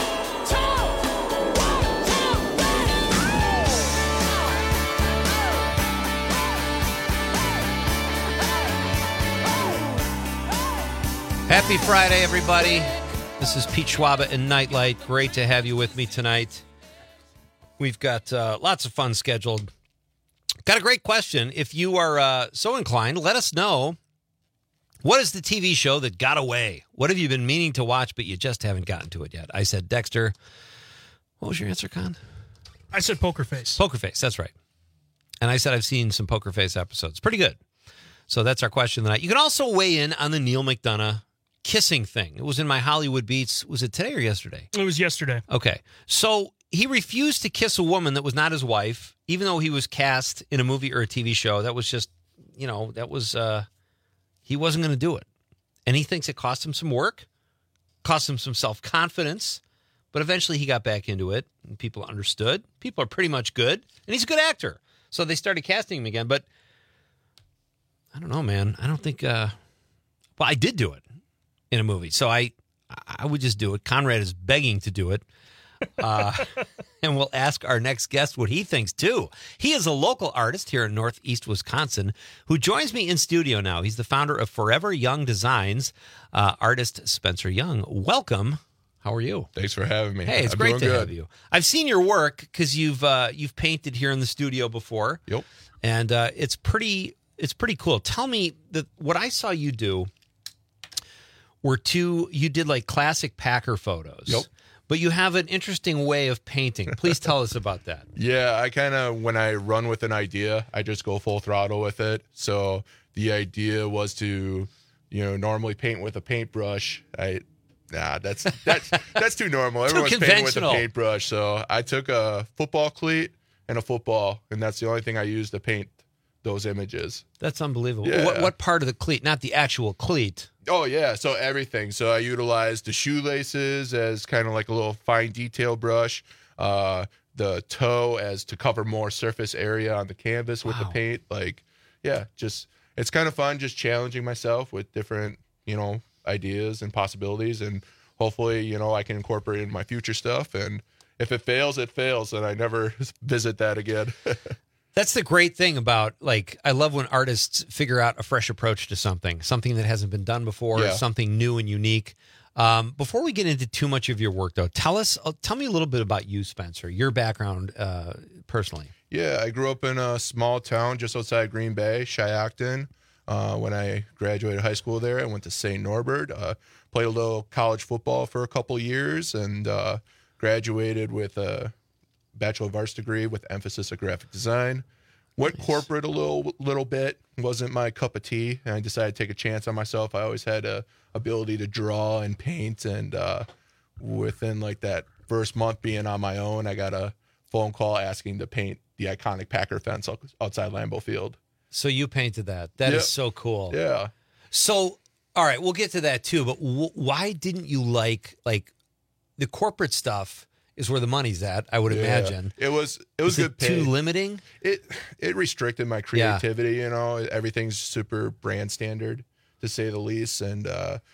Happy Friday, everybody. This is Pete Schwaba and Nightlight. Great to have you with me tonight. We've got lots of fun scheduled. Got a great question. If you are so inclined, let us know. What is the TV show that got away? What have you been meaning to watch, but you just haven't gotten to it yet? I said Dexter. What was your answer, Con? I said Poker Face. Poker Face, that's right. And I said I've seen some Poker Face episodes. Pretty good. So that's our question tonight. You can also weigh in on the Neil McDonough kissing thing. It was in my Hollywood Beats. Was it today or yesterday? It was yesterday. Okay. So he refused to kiss a woman that was not his wife, even though he was cast in a movie or a TV show. That was just, that was, he wasn't going to do it. And he thinks it cost him some work, cost him some self-confidence, but eventually he got back into it and people understood. People are pretty much good, and he's a good actor. So they started casting him again, but I don't know, man. I don't think, I did do it in a movie. So I would just do it. Conrad is begging to do it. And we'll ask our next guest what he thinks, too. He is a local artist here in Northeast Wisconsin who joins me in studio now. He's the founder of Forever Young Designs, artist Spencer Young. Welcome. How are you? Thanks for having me. Hey, it's great to have you. I've seen your work because you've painted here in the studio before. Yep. And it's pretty cool. Tell me what I saw you do. You did like classic Packer photos. Yep. But you have an interesting way of painting. Please tell us about that. Yeah, I kind of, when I run with an idea, I just go full throttle with it. So the idea was to, normally paint with a paintbrush. That's too normal. Everyone's painting with a paintbrush. So I took a football cleat and a football, and that's the only thing I used to paint those images. That's unbelievable. Yeah. What part of the cleat? Not the actual cleat. Oh, yeah. So everything. So I utilized the shoelaces as kind of like a little fine detail brush, the toe as to cover more surface area on the canvas with the paint. It's kind of fun just challenging myself with different, ideas and possibilities. And hopefully, I can incorporate it in my future stuff. And if it fails, it fails. And I never visit that again. That's the great thing about, I love when artists figure out a fresh approach to something that hasn't been done before, something new and unique. Before we get into too much of your work, though, tell me a little bit about you, Spencer, your background personally. Yeah, I grew up in a small town just outside Green Bay, Shiocton. When I graduated high school there, I went to St. Norbert, played a little college football for a couple years, and graduated with a Bachelor of Arts degree with emphasis of graphic design. Went corporate a little bit. Wasn't my cup of tea, and I decided to take a chance on myself. I always had a ability to draw and paint, and within that first month being on my own, I got a phone call asking to paint the iconic Packer fence outside Lambeau Field. So you painted that. That is so cool. Yeah. So, all right, we'll get to that too, but why didn't you like the corporate stuff? Is where the money's at, I would imagine. It was good pay. Too limiting? It restricted my creativity, Everything's super brand standard, to say the least. And,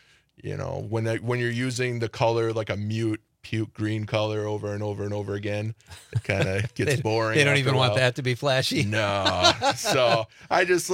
when you're using the color like a mute puke green color over and over and over again, it kind of gets boring. They don't even want that to be flashy. No. So I just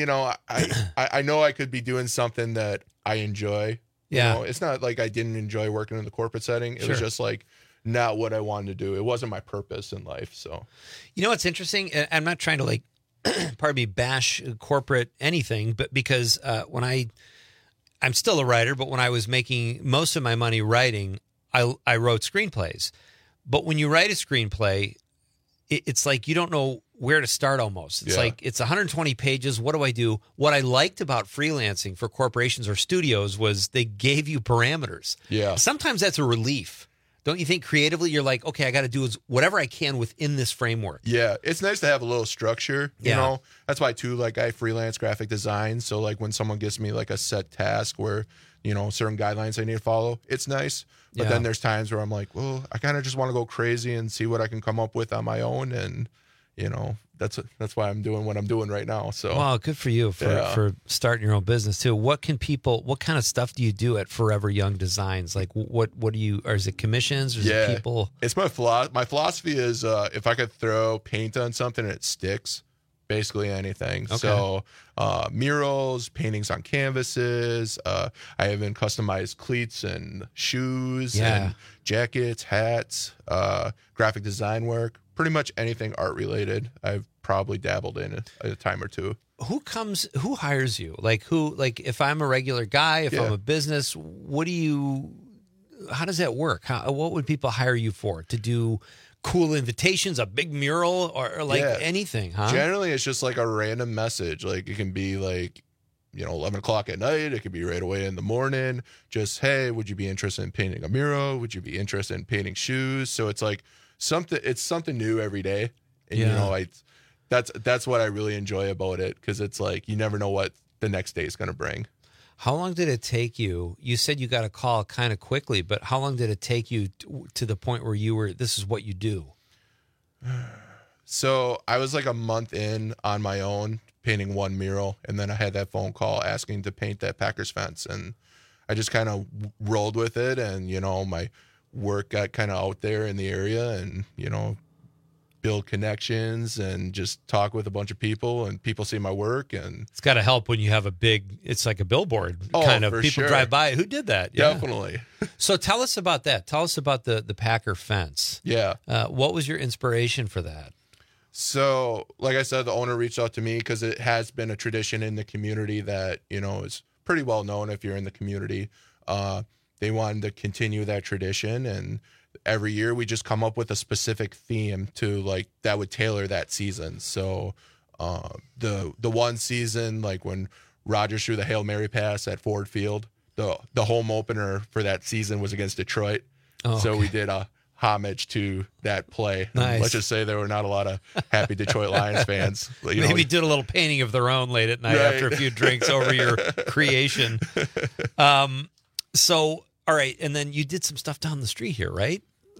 I know I could be doing something that I enjoy. Yeah. It's not like I didn't enjoy working in the corporate setting. It was just not what I wanted to do. It wasn't my purpose in life. So, what's interesting? I'm not trying to pardon me, bash corporate anything, but because when I'm still a writer, but when I was making most of my money writing, I wrote screenplays. But when you write a screenplay, it's like you don't know where to start almost. It's like it's 120 pages. What do I do? What I liked about freelancing for corporations or studios was they gave you parameters. Yeah. Sometimes that's a relief. Don't you think creatively you're like, okay, I got to do whatever I can within this framework. Yeah, it's nice to have a little structure, you know. That's why too, like I freelance graphic design, so like when someone gives me like a set task where, you know, certain guidelines I need to follow, it's nice. But then there's times where I'm like, well, I kind of just want to go crazy and see what I can come up with on my own, and you know, that's why I'm doing what I'm doing right now. So, well, good for you for starting your own business too. What kind of stuff do you do at Forever Young Designs? Like, what do you? Or is it commissions? Or is it people? It's my philosophy is if I could throw paint on something and it sticks, basically anything. Okay. So murals, paintings on canvases. I even customized cleats and shoes and jackets, hats, graphic design work. Pretty much anything art related, I've probably dabbled in a time or two. Who hires you? Like if I'm a regular guy, if I'm a business, how does that work? What would people hire you for? To do cool invitations, a big mural, or anything, huh? Generally, it's just like a random message. Like it can be like, 11 o'clock at night. It could be right away in the morning. Just, hey, would you be interested in painting a mural? Would you be interested in painting shoes? So it's like, it's something new every day, and that's what I really enjoy about it, because it's like you never know what the next day is going to bring. How long did it take you? You said you got a call kind of quickly, but how long did it take you to the point where this is what you do? So I was like a month in on my own painting one mural, and then I had that phone call asking to paint that Packers fence, and I just kind of rolled with it, and my work got kind of out there in the area, and build connections and just talk with a bunch of people, and people see my work, and it's got to help when you have it's like a billboard kind of people drive by. Who did that? Definitely. So tell us about that. Tell us about the Packer fence. Yeah. What was your inspiration for that? So like I said, the owner reached out to me because it has been a tradition in the community that is pretty well known if you're in the community. They wanted to continue that tradition, and every year we just come up with a specific theme that would tailor that season. So the one season, like when Rodgers threw the Hail Mary pass at Ford Field, the home opener for that season was against Detroit. So we did a homage to that play. Nice. Let's just say there were not a lot of happy Detroit Lions fans. Maybe did a little painting of their own late at night after a few drinks over your creation. So, all right, and then you did some stuff down the street here, right?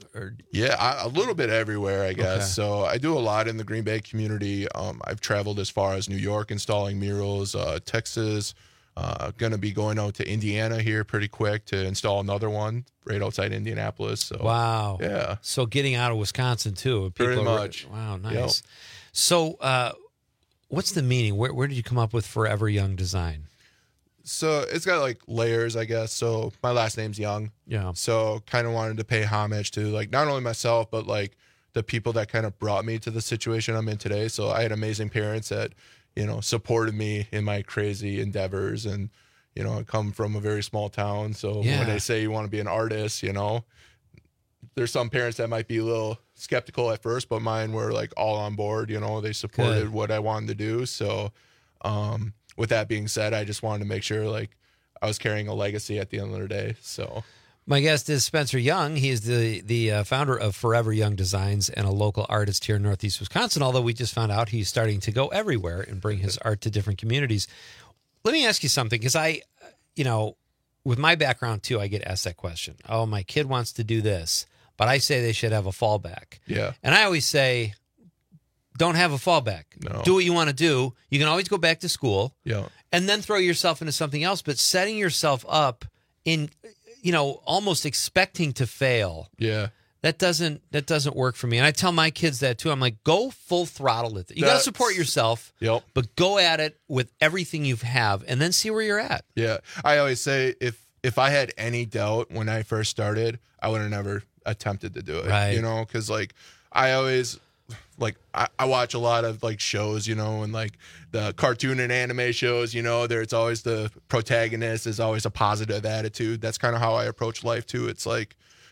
A little bit everywhere, I guess. Okay. So I do a lot in the Green Bay community. I've traveled as far as New York installing murals, Texas. Going to be going out to Indiana here pretty quick to install another one right outside Indianapolis. So wow, yeah. So getting out of Wisconsin too. Pretty much. Wow, nice. Yep. So, what's the meaning? Where did you come up with Forever Young Design? So it's got like layers, I guess. So my last name's Young. Yeah. So kind of wanted to pay homage to like not only myself, but like the people that kind of brought me to the situation I'm in today. So I had amazing parents that, supported me in my crazy endeavors. And, I come from a very small town. So when they say you want to be an artist, there's some parents that might be a little skeptical at first, but mine were like all on board. They supported what I wanted to do. So, with that being said, I just wanted to make sure like I was carrying a legacy at the end of the day. So my guest is Spencer Young. He is the founder of Forever Young Designs and a local artist here in Northeast Wisconsin, although we just found out he's starting to go everywhere and bring his art to different communities. Let me ask you something, because I, with my background too, I get asked that question. Oh, my kid wants to do this, but I say they should have a fallback. Yeah. And I always say, don't have a fallback. No. Do what you want to do. You can always go back to school. Yeah. And then throw yourself into something else, but setting yourself up in, almost expecting to fail. Yeah. That doesn't work for me. And I tell my kids that too. I'm like, go full throttle at it. You got to support yourself. Yep. But go at it with everything you have and then see where you're at. Yeah. I always say if I had any doubt when I first started, I would have never attempted to do it. Right. Because like I always I watch a lot of like shows, and like the cartoon and anime shows, it's always the protagonist is always a positive attitude. That's kind of how I approach life too. It's like,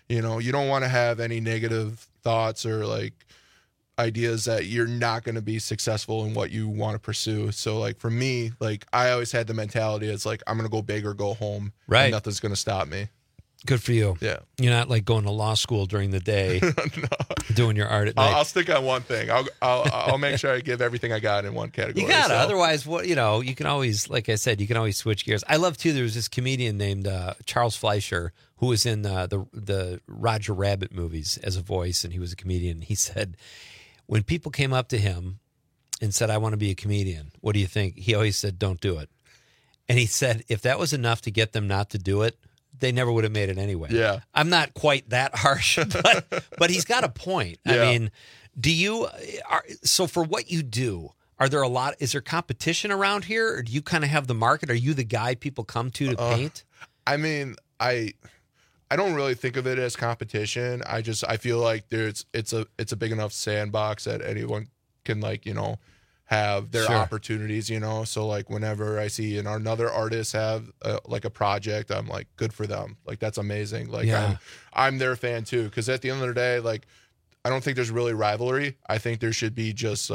You know, you don't want to have any negative thoughts or like ideas that you're not going to be successful in what you want to pursue. So like for me, like I always had the mentality it's like I'm going to go big or go home. Right. And nothing's going to stop me. Good for you. Yeah. You're not like going to law school during the day, doing your art at night. I'll stick on one thing. I'll make sure I give everything I got in one category. You gotta. So. Otherwise, what you know, you can always, like I said, you can always switch gears. I love too. There was this comedian named Charles Fleischer who was in the Roger Rabbit movies as a voice, and he was a comedian. He said when people came up to him and said, "I want to be a comedian," what do you think? He always said, "Don't do it." And he said if that was enough to get them not to do it, they never would have made it anyway. Yeah. I'm not quite that harsh, but he's got a point. Yeah. I mean, so for what you do, is there competition around here, or do you kind of have the market? Are you the guy people come to paint? I mean, I don't really think of it as competition. I feel like it's a big enough sandbox that anyone can like, you know, have their opportunities, you know. So like whenever I see another artist have like a project, I'm like, good for them. Like that's amazing. Like I'm their fan too. Because at the end of the day, like I don't think there's really rivalry. I think there should be just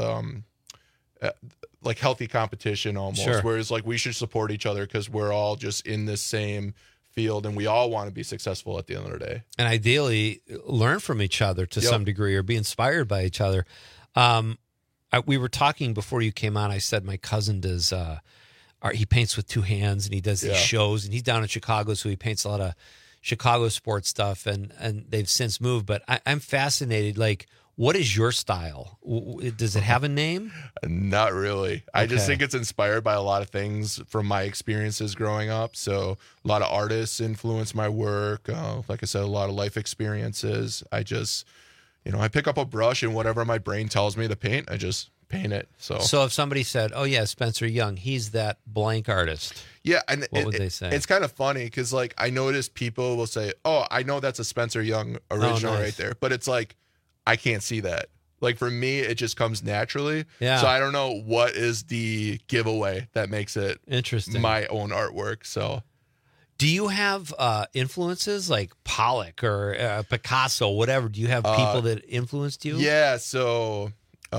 like healthy competition almost. Sure. Whereas like we should support each other because we're all just in this same field and we all want to be successful at the end of the day. And ideally learn from each other to some degree or be inspired by each other. We were talking before you came on. I said my cousin does art. He paints with two hands and he does these shows, and he's down in Chicago, so he paints a lot of Chicago sports stuff, and they've since moved. But I'm fascinated. Like, what is your style? Does it have a name? Not really. I just think it's inspired by a lot of things from my experiences growing up. So a lot of artists influence my work. Like I said, a lot of life experiences. I just, you know, I pick up a brush and whatever my brain tells me to paint, I just paint it. So if somebody said, "Oh yeah, Spencer Young, he's that blank artist," yeah, and what would they say? It's kind of funny because like I notice people will say, "Oh, I know that's a Spencer Young original right there," but it's like I can't see that. Like for me, it just comes naturally. Yeah. So I don't know what is the giveaway that makes it interesting, my own artwork. So. Do you have influences like Pollock or Picasso, whatever? Do you have people that influenced you? Yeah, so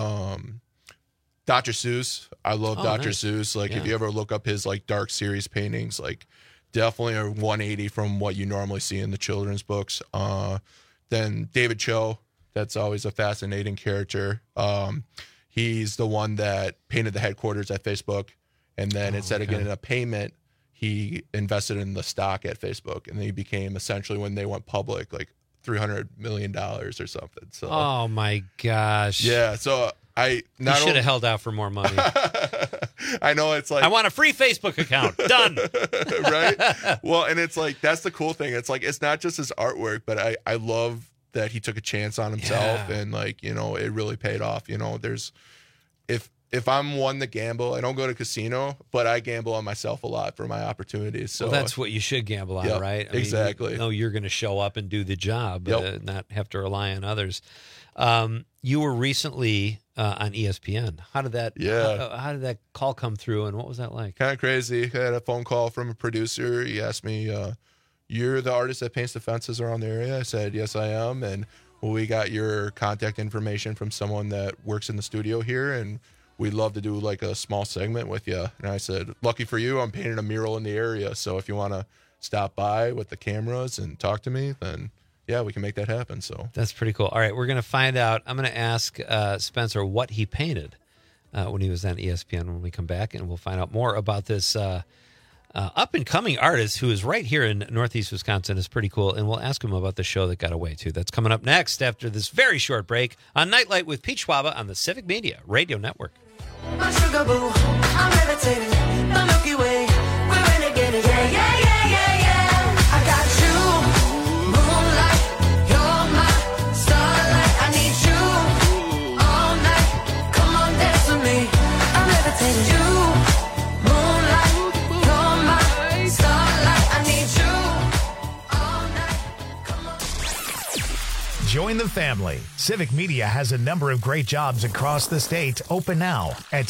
Dr. Seuss. I love Dr. Seuss. Like if you ever look up his like dark series paintings, like definitely a 180 from what you normally see in the children's books. Then David Cho, that's always a fascinating character. He's the one that painted the headquarters at Facebook, and then instead of getting a payment, he invested in the stock at Facebook, and he became essentially, when they went public, like $300 million or something. So, oh my gosh, yeah. So you should have held out for more money. I know, it's like, I want a free Facebook account. Done. Right. Well, and it's like that's the cool thing. It's like it's not just his artwork, but I love that he took a chance on himself, and like, you know, it really paid off. You know, if I'm one to gamble, I don't go to casino, but I gamble on myself a lot for my opportunities. So that's what you should gamble on, right? I exactly. mean, you know you're going to show up and do the job, not have to rely on others. You were recently on ESPN. How did that? How did that call come through, and what was that like? Kind of crazy. I had a phone call from a producer. He asked me, "You're the artist that paints the fences around the area?" I said, "Yes, I am." And we got your contact information from someone that works in the studio here, and we'd love to do like a small segment with you. And I said, lucky for you, I'm painting a mural in the area. So if you want to stop by with the cameras and talk to me, then yeah, we can make that happen. So that's pretty cool. All right, we're going to find out. I'm going to ask Spencer what he painted when he was on ESPN when we come back, and we'll find out more about this up-and-coming artist who is right here in Northeast Wisconsin. Is pretty cool, and we'll ask him about the show that got away, too. That's coming up next after this very short break on Nightlight with Pete Schwaba on the Civic Media Radio Network. My sugar boo, I'm levitating, the Milky Way, we're renegading, yeah, yeah, yeah, yeah, yeah. I got you, moonlight, you're my starlight. I need you all night, come on, dance with me. I'm levitating, you, moonlight, you're my starlight. I need you all night, come on. Join the family. Civic Media has a number of great jobs across the state open now at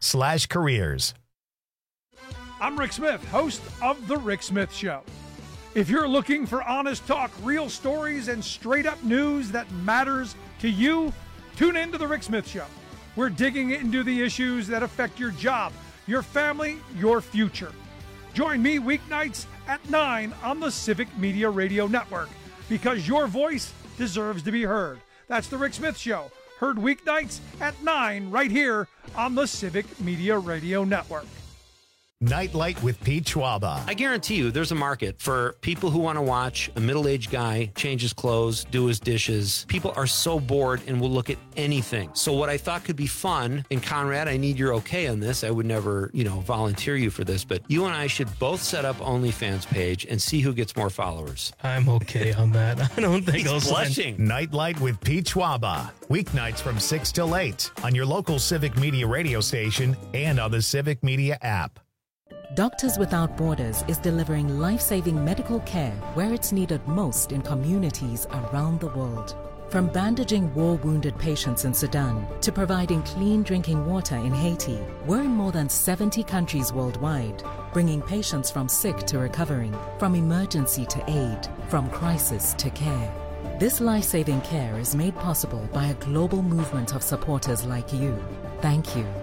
civicmedia.us/careers. I'm Rick Smith, host of The Rick Smith Show. If you're looking for honest talk, real stories, and straight-up news that matters to you, tune in to The Rick Smith Show. We're digging into the issues that affect your job, your family, your future. Join me weeknights at 9 on the Civic Media Radio Network, because your voice deserves to be heard. That's The Rick Smith Show, heard weeknights at 9 right here on the Civic Media Radio Network. Nightlight with Pete Schwaba. I guarantee you there's a market for people who want to watch a middle-aged guy change his clothes, do his dishes. People are so bored and will look at anything. So what I thought could be fun, and Conrad, I need your okay on this. I would never, volunteer you for this, but you and I should both set up OnlyFans page and see who gets more followers. I'm okay on that. I don't think He's blushing. Nightlight with Pete Schwaba. Weeknights from 6 till 8 on your local Civic Media radio station and on the Civic Media app. Doctors Without Borders is delivering life-saving medical care where it's needed most in communities around the world. From bandaging war-wounded patients in Sudan to providing clean drinking water in Haiti, we're in more than 70 countries worldwide, bringing patients from sick to recovering, from emergency to aid, from crisis to care. This life-saving care is made possible by a global movement of supporters like you. Thank you.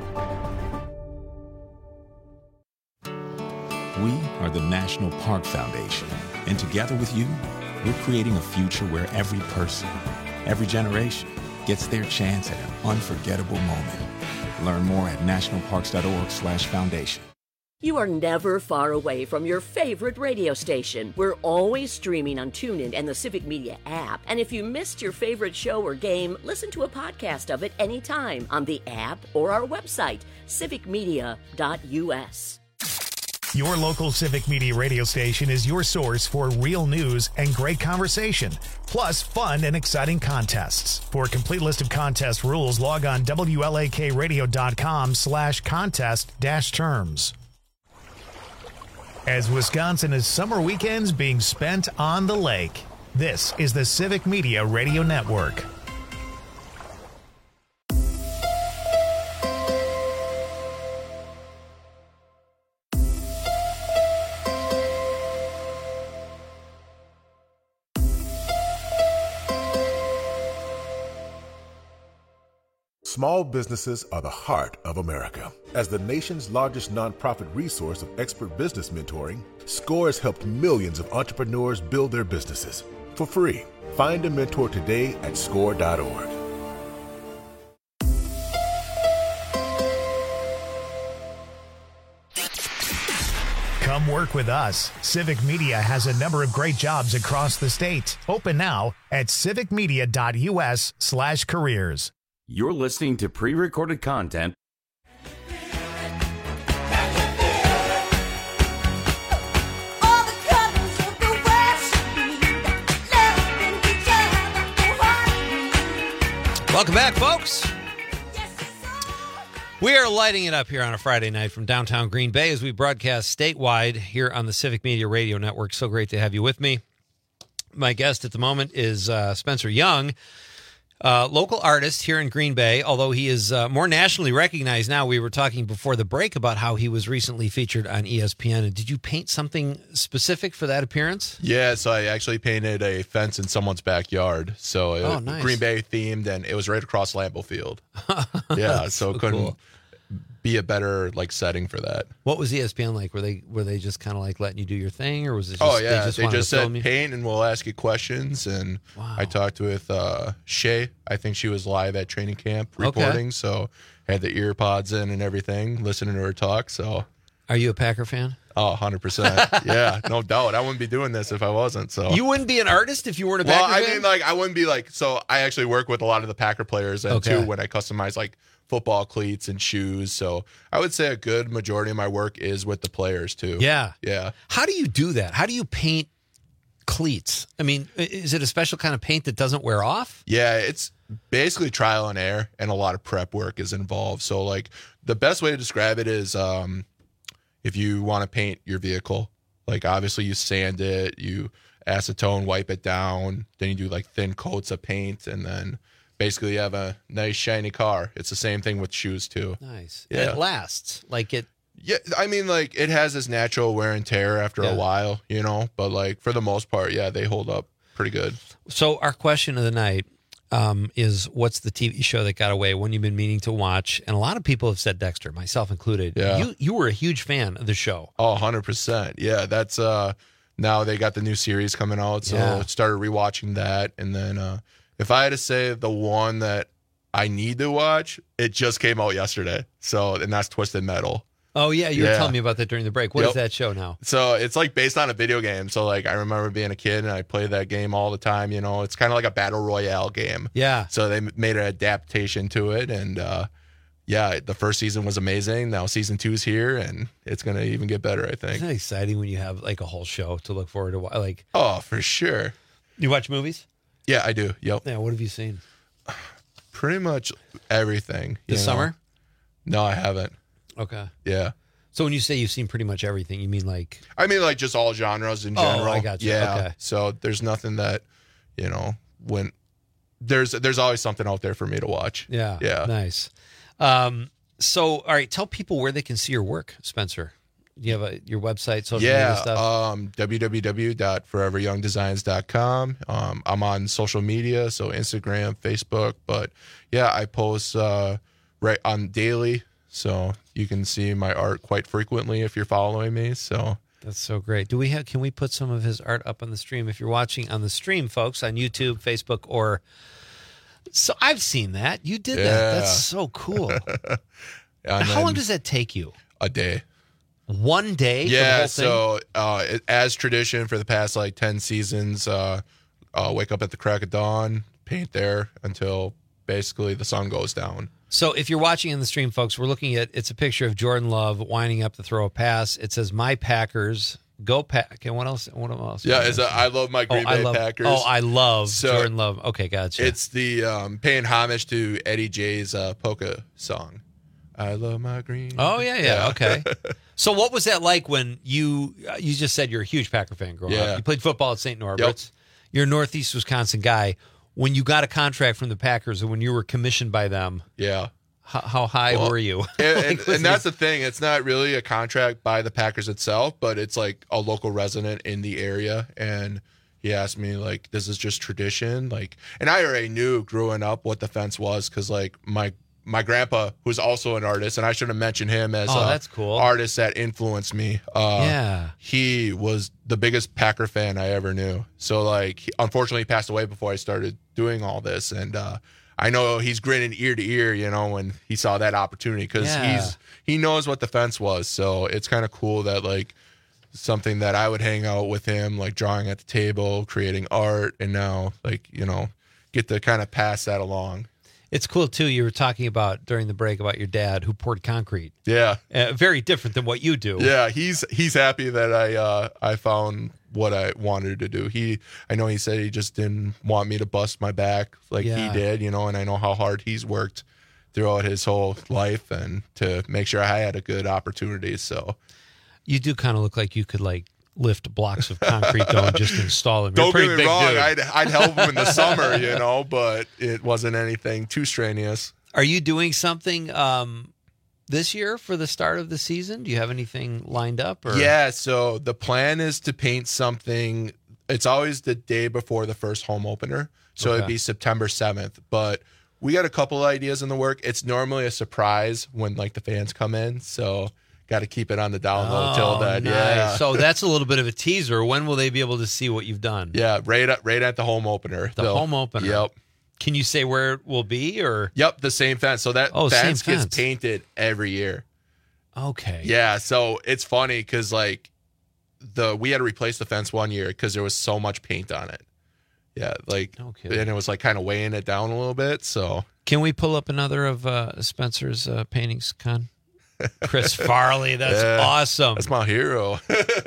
We are the National Park Foundation, and together with you, we're creating a future where every person, every generation, gets their chance at an unforgettable moment. Learn more at nationalparks.org/foundation. You are never far away from your favorite radio station. We're always streaming on TuneIn and the Civic Media app. And if you missed your favorite show or game, listen to a podcast of it anytime on the app or our website, civicmedia.us. Your local Civic Media radio station is your source for real news and great conversation, plus fun and exciting contests. For a complete list of contest rules, log on WLAKradio.com/contest-terms. As Wisconsin is summer weekends being spent on the lake, this is the Civic Media Radio Network. Small businesses are the heart of America. As the nation's largest nonprofit resource of expert business mentoring, SCORE has helped millions of entrepreneurs build their businesses for free. Find a mentor today at SCORE.org. Come work with us. Civic Media has a number of great jobs across the state. Open now at civicmedia.us/careers. You're listening to pre-recorded content. Welcome back, folks. We are lighting it up here on a Friday night from downtown Green Bay as we broadcast statewide here on the Civic Media Radio Network. So great to have you with me. My guest at the moment is Spencer Young. Local artist here in Green Bay, although he is more nationally recognized now. We were talking before the break about how he was recently featured on ESPN. And did you paint something specific for that appearance? Yeah, so I actually painted a fence in someone's backyard. So it was nice. Green Bay themed, and it was right across Lambeau Field. Yeah, so it couldn't be a better setting for that. What was ESPN like? Were they just kind of like letting you do your thing, or was it? Just, they just said paint and we'll ask you questions. And I talked with Shay. I think she was live at training camp reporting, so had the ear pods in and everything, listening to her talk. So, are you a Packer fan? Oh, 100%. Yeah, no doubt. I wouldn't be doing this if I wasn't. So you wouldn't be an artist if you weren't a Packer fan? Well, I mean, I wouldn't be so I actually work with a lot of the Packer players and too when I customize football cleats and shoes. So I would say a good majority of my work is with the players too. Yeah. Yeah. How do you do that? How do you paint cleats? I mean, is it a special kind of paint that doesn't wear off? Yeah, it's basically trial and error, and a lot of prep work is involved. So the best way to describe it is if you want to paint your vehicle, obviously you sand it, you acetone, wipe it down, then you do thin coats of paint, and then basically you have a nice shiny car. It's the same thing with shoes too. Nice. Yeah. And it lasts. Yeah, I mean, like, it has this natural wear and tear after a while, you know, but, like, for the most part, yeah, they hold up pretty good. So our question of the night is, what's the TV show that got away, one you've been meaning to watch? And a lot of people have said Dexter, myself included. Yeah. You were a huge fan of the show. Oh, 100%. Yeah, that's now they got the new series coming out, so Yeah. started rewatching that. And then if I had to say the one that I need to watch, it just came out yesterday. So, and that's Twisted Metal. Oh, yeah, you were telling me about that during the break. What is that show now? So it's like based on a video game. So like I remember being a kid and I played that game all the time. You know, it's kind of like a battle royale game. Yeah. So they made an adaptation to it, and yeah, the first season was amazing. Now season 2 is here, and it's gonna even get better, I think. Isn't it exciting when you have like a whole show to look forward to? Like, oh, for sure. You watch movies? Yeah, I do. Yep. Yeah. What have you seen? Pretty much everything. This summer? No, I haven't. Okay. Yeah. So when you say you've seen pretty much everything, you mean like? I mean like just all genres in general. Oh, I got you. Yeah. Okay. So there's nothing that, you know, when there's always something out there for me to watch. Yeah. Yeah. Nice. So, all right, tell people where they can see your work, Spencer. Do you have your website, social media stuff? www.foreveryoungdesigns.com. I'm on social media, so Instagram, Facebook, but yeah, I post right on daily, so you can see my art quite frequently if you're following me. So that's so great. Can we put some of his art up on the stream? If you're watching on the stream, folks, on YouTube, Facebook, or so I've seen that. You did that. That's so cool. How long does that take you? A day. One day? Yeah, for the whole so as tradition for the past like 10 seasons, wake up at the crack of dawn, paint there until basically the sun goes down. So if you're watching in the stream, folks, we're looking at, it's a picture of Jordan Love winding up to throw a pass. It says, "My Packers, go Pack." And what else? Yeah, I love my Green Bay Packers. I love Jordan Love. Okay, gotcha. It's the paying homage to Eddie J's polka song. I love my Green. Oh, yeah. Okay. So what was that like when you just said you're a huge Packer fan growing up? You played football at St. Norbert's. Yep. You're a Northeast Wisconsin guy. When you got a contract from the Packers and when you were commissioned by them, how high were you? And that's the thing. It's not really a contract by the Packers itself, but it's like a local resident in the area. And he asked me, like, this is just tradition. Like, and I already knew growing up what the fence was because, like, my grandpa, who's also an artist, and I should have mentioned him as that's cool. Artist that influenced me. He was the biggest Packer fan I ever knew. So, like, unfortunately, he passed away before I started doing all this. And I know he's grinning ear to ear, you know, when he saw that opportunity because he knows what the fence was. So it's kind of cool that, like, something that I would hang out with him, like drawing at the table, creating art, and now, like, you know, get to kind of pass that along. It's cool, too. You were talking about during the break about your dad who poured concrete. Yeah. Very different than what you do. Yeah, he's happy that I found what I wanted to do. I know he said he just didn't want me to bust my back like he did, you know, and I know how hard he's worked throughout his whole life and to make sure I had a good opportunity. So you do kind of look like you could, like, lift blocks of concrete though and just install them. Don't get me wrong, I'd help him in the summer, you know, but it wasn't anything too strenuous. Are you doing something this year for the start of the season? Do you have anything lined up? Or? Yeah, so the plan is to paint something. It's always the day before the first home opener, so it'd be September 7th, but we got a couple of ideas in the work. It's normally a surprise when, like, the fans come in, so got to keep it on the down low till then. Nice. Yeah. So that's a little bit of a teaser. When will they be able to see what you've done? Yeah, right at the home opener. Home opener. Yep. Can you say where it will be, or? Yep, the same fence. So that fence gets painted every year. Okay. Yeah, so it's funny because, like, we had to replace the fence one year because there was so much paint on it. Yeah, like, and it was like kind of weighing it down a little bit. So can we pull up another of Spencer's paintings, Con? Chris Farley, that's awesome. That's my hero.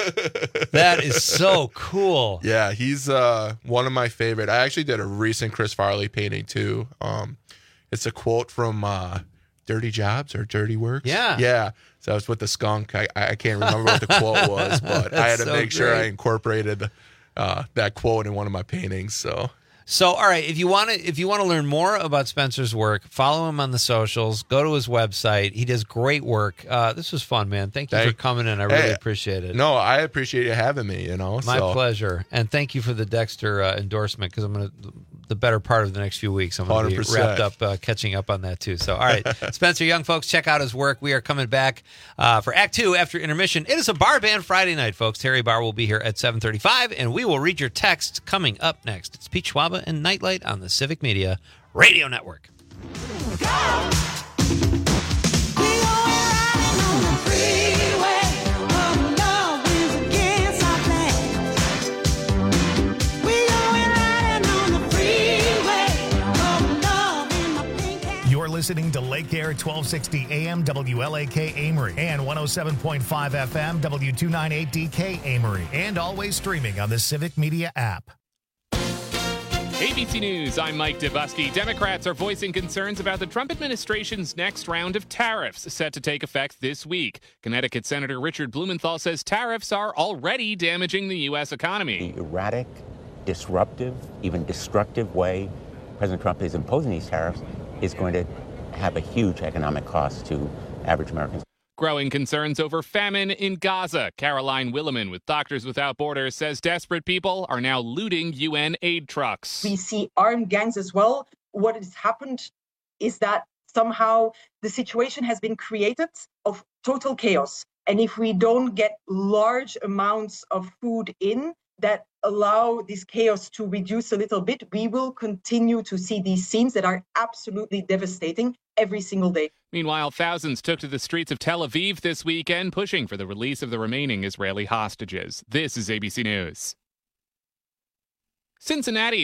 That is so cool. Yeah, he's one of my favorite. I actually did a recent Chris Farley painting too. It's a quote from Dirty Jobs or Dirty Works. Yeah. So I was with the skunk. I can't remember what the quote was, but I had to make sure I incorporated that quote in one of my paintings. So So, all right, if you want to learn more about Spencer's work, follow him on the socials. Go to his website. He does great work. This was fun, man. Thank you for coming in. I really appreciate it. No, I appreciate you having me. My pleasure. And thank you for the Dexter endorsement, because I'm going to the better part of the next few weeks. I'm going to be 100%. wrapped up catching up on that too. So, all right, Spencer Young, folks, check out his work. We are coming back for Act 2 after intermission. It is a bar band Friday night, folks. Terry Barr will be here at 7:35, and we will read your texts coming up next. It's Pete Schwaba and Nightlight on the Civic Media Radio Network. You're listening to Lake Air 1260 AM WLAK Amory and 107.5 FM W298DK Amory, and always streaming on the Civic Media app. ABC News, I'm Mike Dubusky. Democrats are voicing concerns about the Trump administration's next round of tariffs set to take effect this week. Connecticut Senator Richard Blumenthal says tariffs are already damaging the U.S. economy. The erratic, disruptive, even destructive way President Trump is imposing these tariffs is going to have a huge economic cost to average Americans. Growing concerns over famine in Gaza. Caroline Williman with Doctors Without Borders says desperate people are now looting UN aid trucks. We see armed gangs as well. What has happened is that somehow the situation has been created of total chaos. And if we don't get large amounts of food in that allow this chaos to reduce a little bit, we will continue to see these scenes that are absolutely devastating every single day. Meanwhile, thousands took to the streets of Tel Aviv this weekend, pushing for the release of the remaining Israeli hostages. This is ABC News. Cincinnati